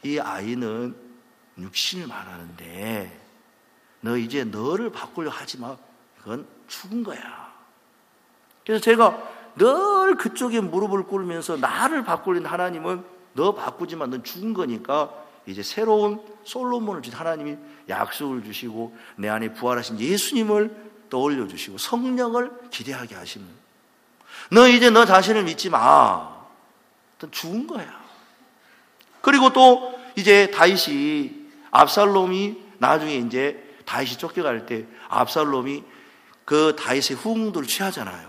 이 아이는 육신을 말하는데 너 이제 너를 바꾸려 하지 마. 그건 죽은 거야. 그래서 제가 늘 그쪽에 무릎을 꿇으면서 나를 바꾸려는 하나님은 너 바꾸지만 넌 죽은 거니까 이제 새로운 솔로몬을 주신 하나님이 약속을 주시고 내 안에 부활하신 예수님을 떠올려 주시고 성령을 기대하게 하시면 너 이제 너 자신을 믿지 마. 넌 죽은 거야. 그리고 또 이제 다윗이 압살롬이 나중에 이제 다윗이 쫓겨갈 때 압살롬이 그 다윗의 후궁들을 취하잖아요.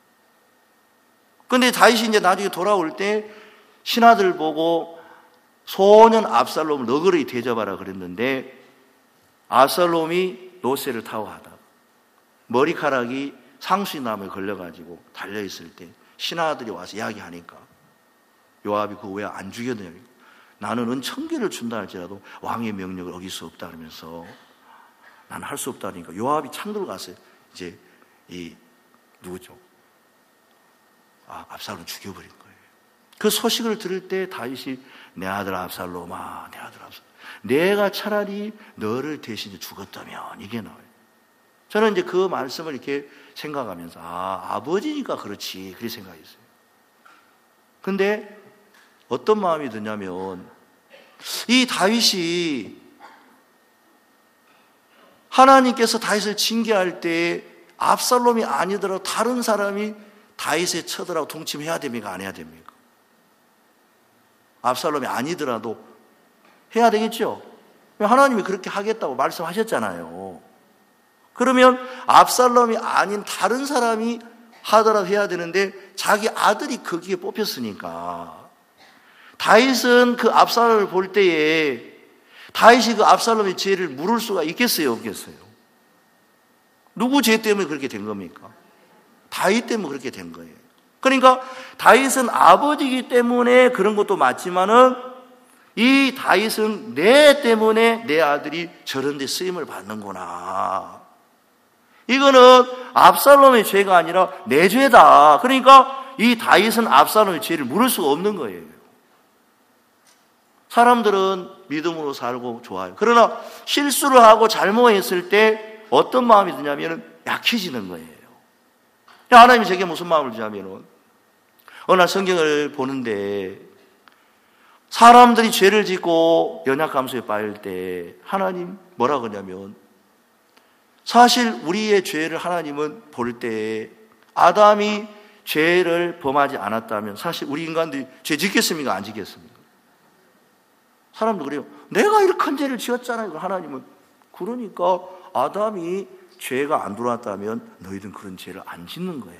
근데 다윗이 이제 나중에 돌아올 때 신하들 보고 소년 압살롬을 너그러이 대접하라 그랬는데 압살롬이 노새를 타고 하다가 머리카락이 상수나무에 걸려가지고 달려있을 때 신하들이 와서 이야기하니까 요압이 그거 왜 안 죽였느냐. 나는 은천 개를 준다 할지라도 왕의 명령을 어길 수 없다 그러면서 나는 할 수 없다니까 요압이 창들고 갔어요. 이제 이 누구죠? 아, 압살롬 죽여버린 거예요. 그 소식을 들을 때 다윗이 내 아들 압살롬아, 내 아들 압살롬, 내가 차라리 너를 대신해 죽었다면 이게 나와요. 저는 이제 그 말씀을 이렇게 생각하면서 아, 아버지니까 그렇지 그렇게 생각했어요. 근데 어떤 마음이 드냐면 이 다윗이 하나님께서 다윗을 징계할 때 압살롬이 아니더라도 다른 사람이 다윗의 처들하고 동침해야 됩니까? 안 해야 됩니까? 압살롬이 아니더라도 해야 되겠죠? 하나님이 그렇게 하겠다고 말씀하셨잖아요. 그러면 압살롬이 아닌 다른 사람이 하더라도 해야 되는데 자기 아들이 거기에 뽑혔으니까 다윗은 그 압살롬을 볼 때에 다윗이 그 압살롬의 죄를 물을 수가 있겠어요? 없겠어요? 누구 죄 때문에 그렇게 된 겁니까? 다윗 때문에 그렇게 된 거예요. 그러니까 다윗은 아버지이기 때문에 그런 것도 맞지만은 이 다윗은 내 때문에 내 아들이 저런 데 쓰임을 받는구나. 이거는 압살롬의 죄가 아니라 내 죄다. 그러니까 이 다윗은 압살롬의 죄를 물을 수가 없는 거예요. 사람들은 믿음으로 살고 좋아요. 그러나 실수를 하고 잘못했을 때 어떤 마음이 드냐면 약해지는 거예요. 하나님이 제게 무슨 마음을 주냐면 어느 날 성경을 보는데 사람들이 죄를 짓고 연약감수에 빠질 때 하나님 뭐라 그러냐면 사실 우리의 죄를 하나님은 볼 때 아담이 죄를 범하지 않았다면 사실 우리 인간들이 죄 짓겠습니까? 안 짓겠습니까? 사람도 그래요. 내가 이렇게 큰 죄를 지었잖아요. 하나님은 그러니까 아담이 죄가 안 들어왔다면 너희들은 그런 죄를 안 짓는 거야.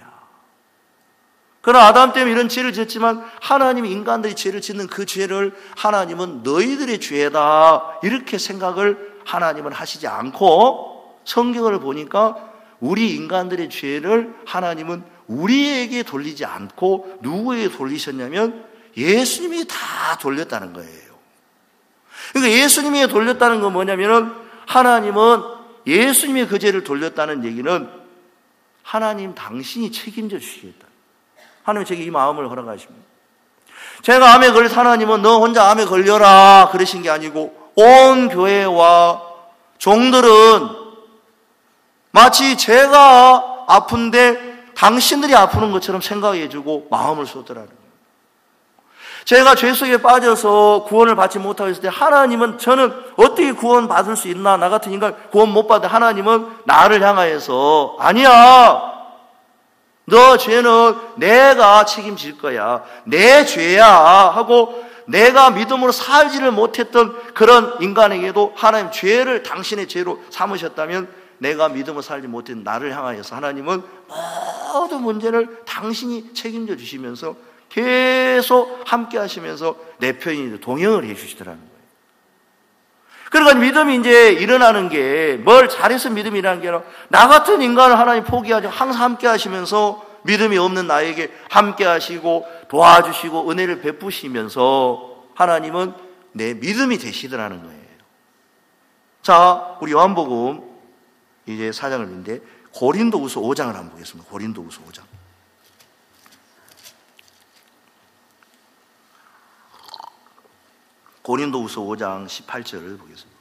그러나 아담 때문에 이런 죄를 지었지만 하나님이 인간들이 죄를 짓는 그 죄를 하나님은 너희들의 죄다 이렇게 생각을 하나님은 하시지 않고 성경을 보니까 우리 인간들의 죄를 하나님은 우리에게 돌리지 않고 누구에게 돌리셨냐면 예수님이 다 돌렸다는 거예요. 그러니까 예수님이 돌렸다는 건 뭐냐면은 하나님은 예수님이 그 죄를 돌렸다는 얘기는 하나님 당신이 책임져 주시겠다. 하나님 제게 이 마음을 허락하십니다. 제가 암에 걸려서 하나님은 너 혼자 암에 걸려라 그러신 게 아니고 온 교회와 종들은 마치 제가 아픈데 당신들이 아프는 것처럼 생각해주고 마음을 쏟으라는 거예요. 제가 죄 속에 빠져서 구원을 받지 못하고 있을 때 하나님은 저는 어떻게 구원 받을 수 있나? 나 같은 인간 구원 못 받아. 하나님은 나를 향하여서 아니야. 너 죄는 내가 책임질 거야. 내 죄야 하고 내가 믿음으로 살지를 못했던 그런 인간에게도 하나님 죄를 당신의 죄로 삼으셨다면 내가 믿음으로 살지 못했던 나를 향하여서 하나님은 모든 문제를 당신이 책임져 주시면서 계속 함께 하시면서 내 편이 동행을 해 주시더라는 거예요. 그러니까 믿음이 이제 일어나는 게 뭘 잘해서 믿음이라는 게 아니라 나 같은 인간을 하나님 포기하지 항상 함께 하시면서 믿음이 없는 나에게 함께 하시고 도와주시고 은혜를 베푸시면서 하나님은 내 믿음이 되시더라는 거예요. 자, 우리 요한복음 이제 사 장을 읽는데 고린도후서 오 장을 한번 보겠습니다. 고린도후서 오 장. 고린도후서 오 장 십팔 절을 보겠습니다.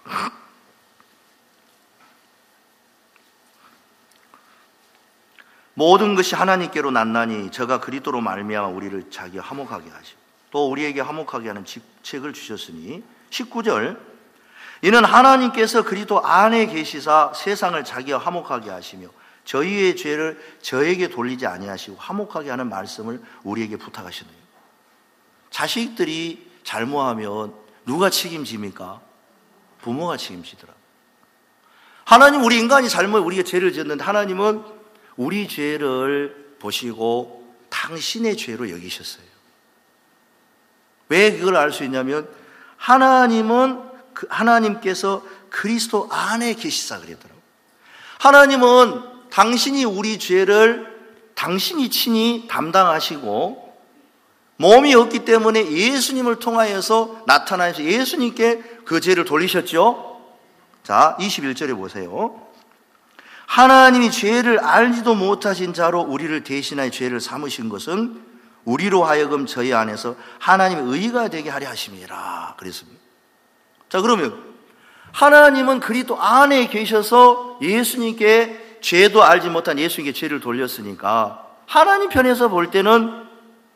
모든 것이 하나님께로 났나니 저가 그리스도로 말미암아 우리를 자기와 화목하게 하시고 또 우리에게 화목하게 하는 직책을 주셨으니 십구 절 이는 하나님께서 그리스도 안에 계시사 세상을 자기와 화목하게 하시며 저희의 죄를 저에게 돌리지 아니하시고 화목하게 하는 말씀을 우리에게 부탁하시네요. 자식들이 잘못하면 누가 책임집니까? 부모가 책임지더라. 하나님 우리 인간이 잘못 우리가 죄를 지었는데 하나님은 우리 죄를 보시고 당신의 죄로 여기셨어요. 왜 그걸 알 수 있냐면 하나님은 그 하나님께서 그리스도 안에 계시사 그러더라고요. 하나님은 당신이 우리 죄를 당신이 친히 담당하시고 몸이 없기 때문에 예수님을 통하여서 나타나서 예수님께 그 죄를 돌리셨죠. 자, 이십일 절에 보세요. 하나님이 죄를 알지도 못하신 자로 우리를 대신하여 죄를 삼으신 것은 우리로 하여금 저희 안에서 하나님의 의가 되게 하려 하심이라 그랬습니다. 자, 그러면 하나님은 그리스도 안에 계셔서 예수님께 죄도 알지 못한 예수님께 죄를 돌렸으니까 하나님 편에서 볼 때는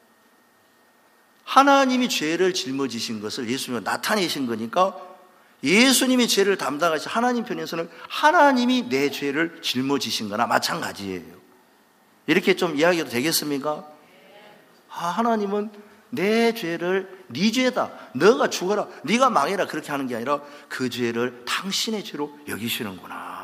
하나님이 죄를 짊어지신 것을 예수님이 나타내신 거니까 예수님이 죄를 담당하신 하나님 편에서는 하나님이 내 죄를 짊어지신 거나 마찬가지예요. 이렇게 좀 이야기해도 되겠습니까? 아, 하나님은 내 죄를 네 죄다, 너가 죽어라, 네가 망해라 그렇게 하는 게 아니라 그 죄를 당신의 죄로 여기시는구나.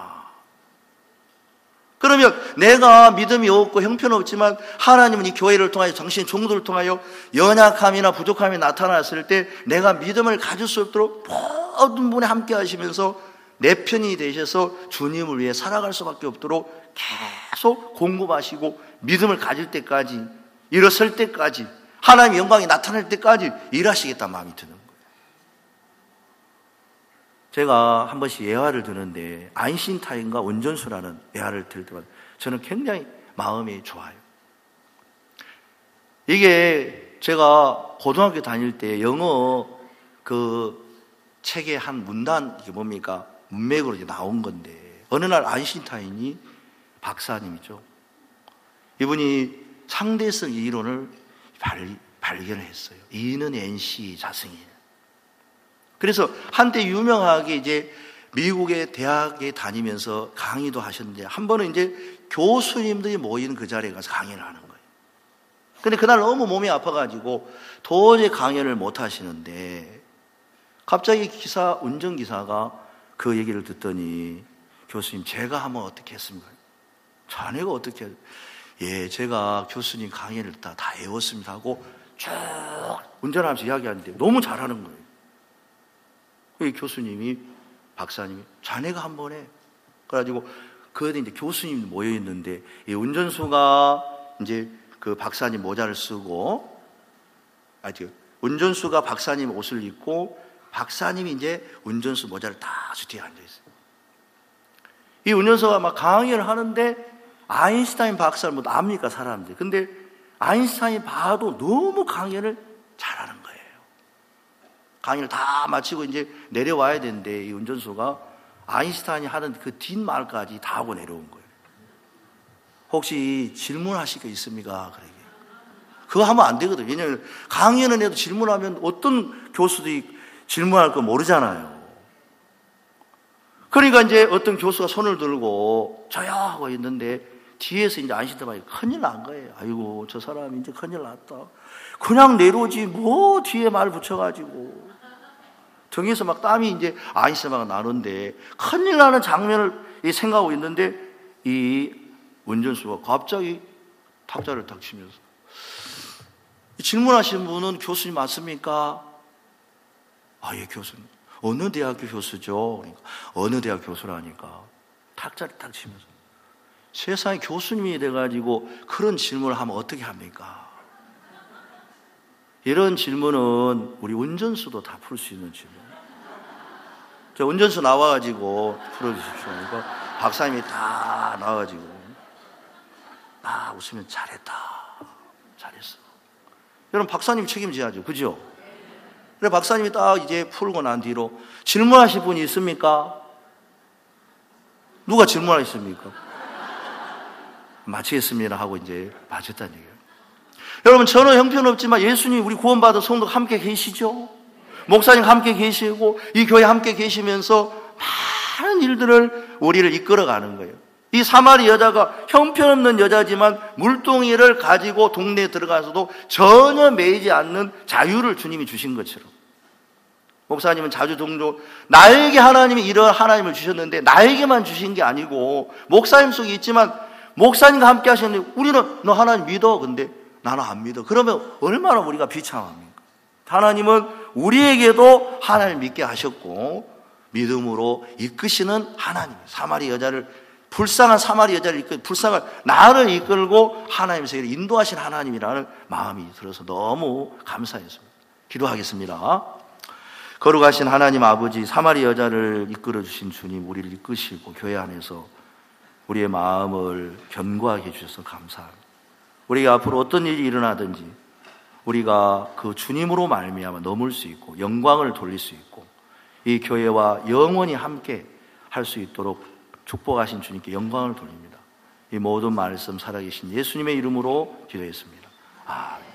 그러면 내가 믿음이 없고 형편없지만 하나님은 이 교회를 통하여 당신의 종들을 통하여 연약함이나 부족함이 나타났을 때 내가 믿음을 가질 수 없도록 모든 분에 함께 하시면서 내 편이 되셔서 주님을 위해 살아갈 수밖에 없도록 계속 공급하시고 믿음을 가질 때까지 일어설 때까지 하나님의 영광이 나타날 때까지 일하시겠다는 마음이 드는 거예요. 제가 한 번씩 예화를 드는데 아인슈타인과 운전수라는 예화를 들 때마다 저는 굉장히 마음이 좋아요. 이게 제가 고등학교 다닐 때 영어 그 책의 한 문단, 이게 뭡니까? 문맥으로 이제 나온 건데 어느 날 아인슈타인이 박사님이죠. 이분이 상대성 이론을 발, 발견을 했어요. E는 엔씨 자승이에요. 그래서 한때 유명하게 이제 미국의 대학에 다니면서 강의도 하셨는데 한 번은 이제 교수님들이 모이는 그 자리에 가서 강의를 하는 거예요. 근데 그날 너무 몸이 아파가지고 도저히 강연을 못 하시는데 갑자기 기사, 운전기사가 그 얘기를 듣더니 교수님 제가 하면 어떻게 했습니까? 자네가 어떻게 했... 예, 제가 교수님 강의를 다, 다 외웠습니다 하고 쭉 운전하면서 이야기하는데 너무 잘하는 거예요. 그 교수님이, 박사님이, 자네가 한 번 해. 그래가지고, 그에 이제 교수님이 모여있는데, 이 운전수가 이제 그 박사님 모자를 쓰고, 아직 운전수가 박사님 옷을 입고, 박사님이 이제 운전수 모자를 딱 뒤에 앉아있어요. 이 운전수가 막 강의를 하는데, 아인슈타인 박사를 뭐 압니까, 사람들. 근데 아인슈타인이 봐도 너무 강의를 잘하는 거예요. 강의를 다 마치고 이제 내려와야 되는데 이 운전수가 아인슈타인이 하는 그 뒷말까지 다 하고 내려온 거예요. 혹시 질문하실 거 있습니까? 그러게. 그거 하면 안 되거든요. 왜냐하면 강의는 해도 질문하면 어떤 교수들이 질문할 거 모르잖아요. 그러니까 이제 어떤 교수가 손을 들고 저요 하고 있는데 뒤에서 이제 아인슈타인이 큰일 난 거예요. 아이고 저 사람 이제 큰일 났다. 그냥 내려오지 뭐 뒤에 말 붙여가지고 등에서 막 땀이 이제 아인슈타인이 나는데 큰일 나는 장면을 생각하고 있는데 이 운전수가 갑자기 탁자를 탁 치면서 질문하신 분은 교수님 맞습니까? 아, 예, 교수님. 어느 대학교 교수죠? 그러니까 어느 대학 교수라니까 탁자를 탁 치면서 세상에 교수님이 돼가지고 그런 질문을 하면 어떻게 합니까? 이런 질문은 우리 운전수도 다 풀 수 있는 질문. 저 운전수 나와가지고 풀어주십시오. 그러니까 박사님이 다 나와가지고 아 웃으면 잘했다, 잘했어. 여러분 박사님 책임져야죠, 그죠? 그래 박사님이 딱 이제 풀고 난 뒤로 질문하실 분이 있습니까? 누가 질문하셨습니까? 마치겠습니다 하고 이제 마쳤다는 얘기예요. 여러분, 저는 형편없지만 예수님 우리 구원받은 성도 함께 계시죠? 목사님 함께 계시고 이 교회 함께 계시면서 많은 일들을 우리를 이끌어가는 거예요. 이 사마리 여자가 형편없는 여자지만 물동이를 가지고 동네에 들어가서도 전혀 매이지 않는 자유를 주님이 주신 것처럼, 목사님은 자주 종종 나에게 하나님이 이런 하나님을 주셨는데 나에게만 주신 게 아니고 목사님 속에 있지만 목사님과 함께 하셨는데 우리는 너 하나님 믿어, 근데 나는 안 믿어. 그러면 얼마나 우리가 비참합니까? 하나님은 우리에게도 하나님을 믿게 하셨고 믿음으로 이끄시는 하나님, 사마리 여자를, 불쌍한 사마리 여자를 이끌, 불쌍한 나를 이끌고 하나님의 세계를 인도하신 하나님이라는 마음이 들어서 너무 감사했습니다. 기도하겠습니다. 거룩하신 하나님 아버지, 사마리 여자를 이끌어 주신 주님, 우리를 이끄시고 교회 안에서 우리의 마음을 견고하게 해주셔서 감사합니다. 우리가 앞으로 어떤 일이 일어나든지 우리가 그 주님으로 말미암아 넘을 수 있고 영광을 돌릴 수 있고 이 교회와 영원히 함께 할 수 있도록 축복하신 주님께 영광을 돌립니다. 이 모든 말씀 살아계신 예수님의 이름으로 기도했습니다. 아멘.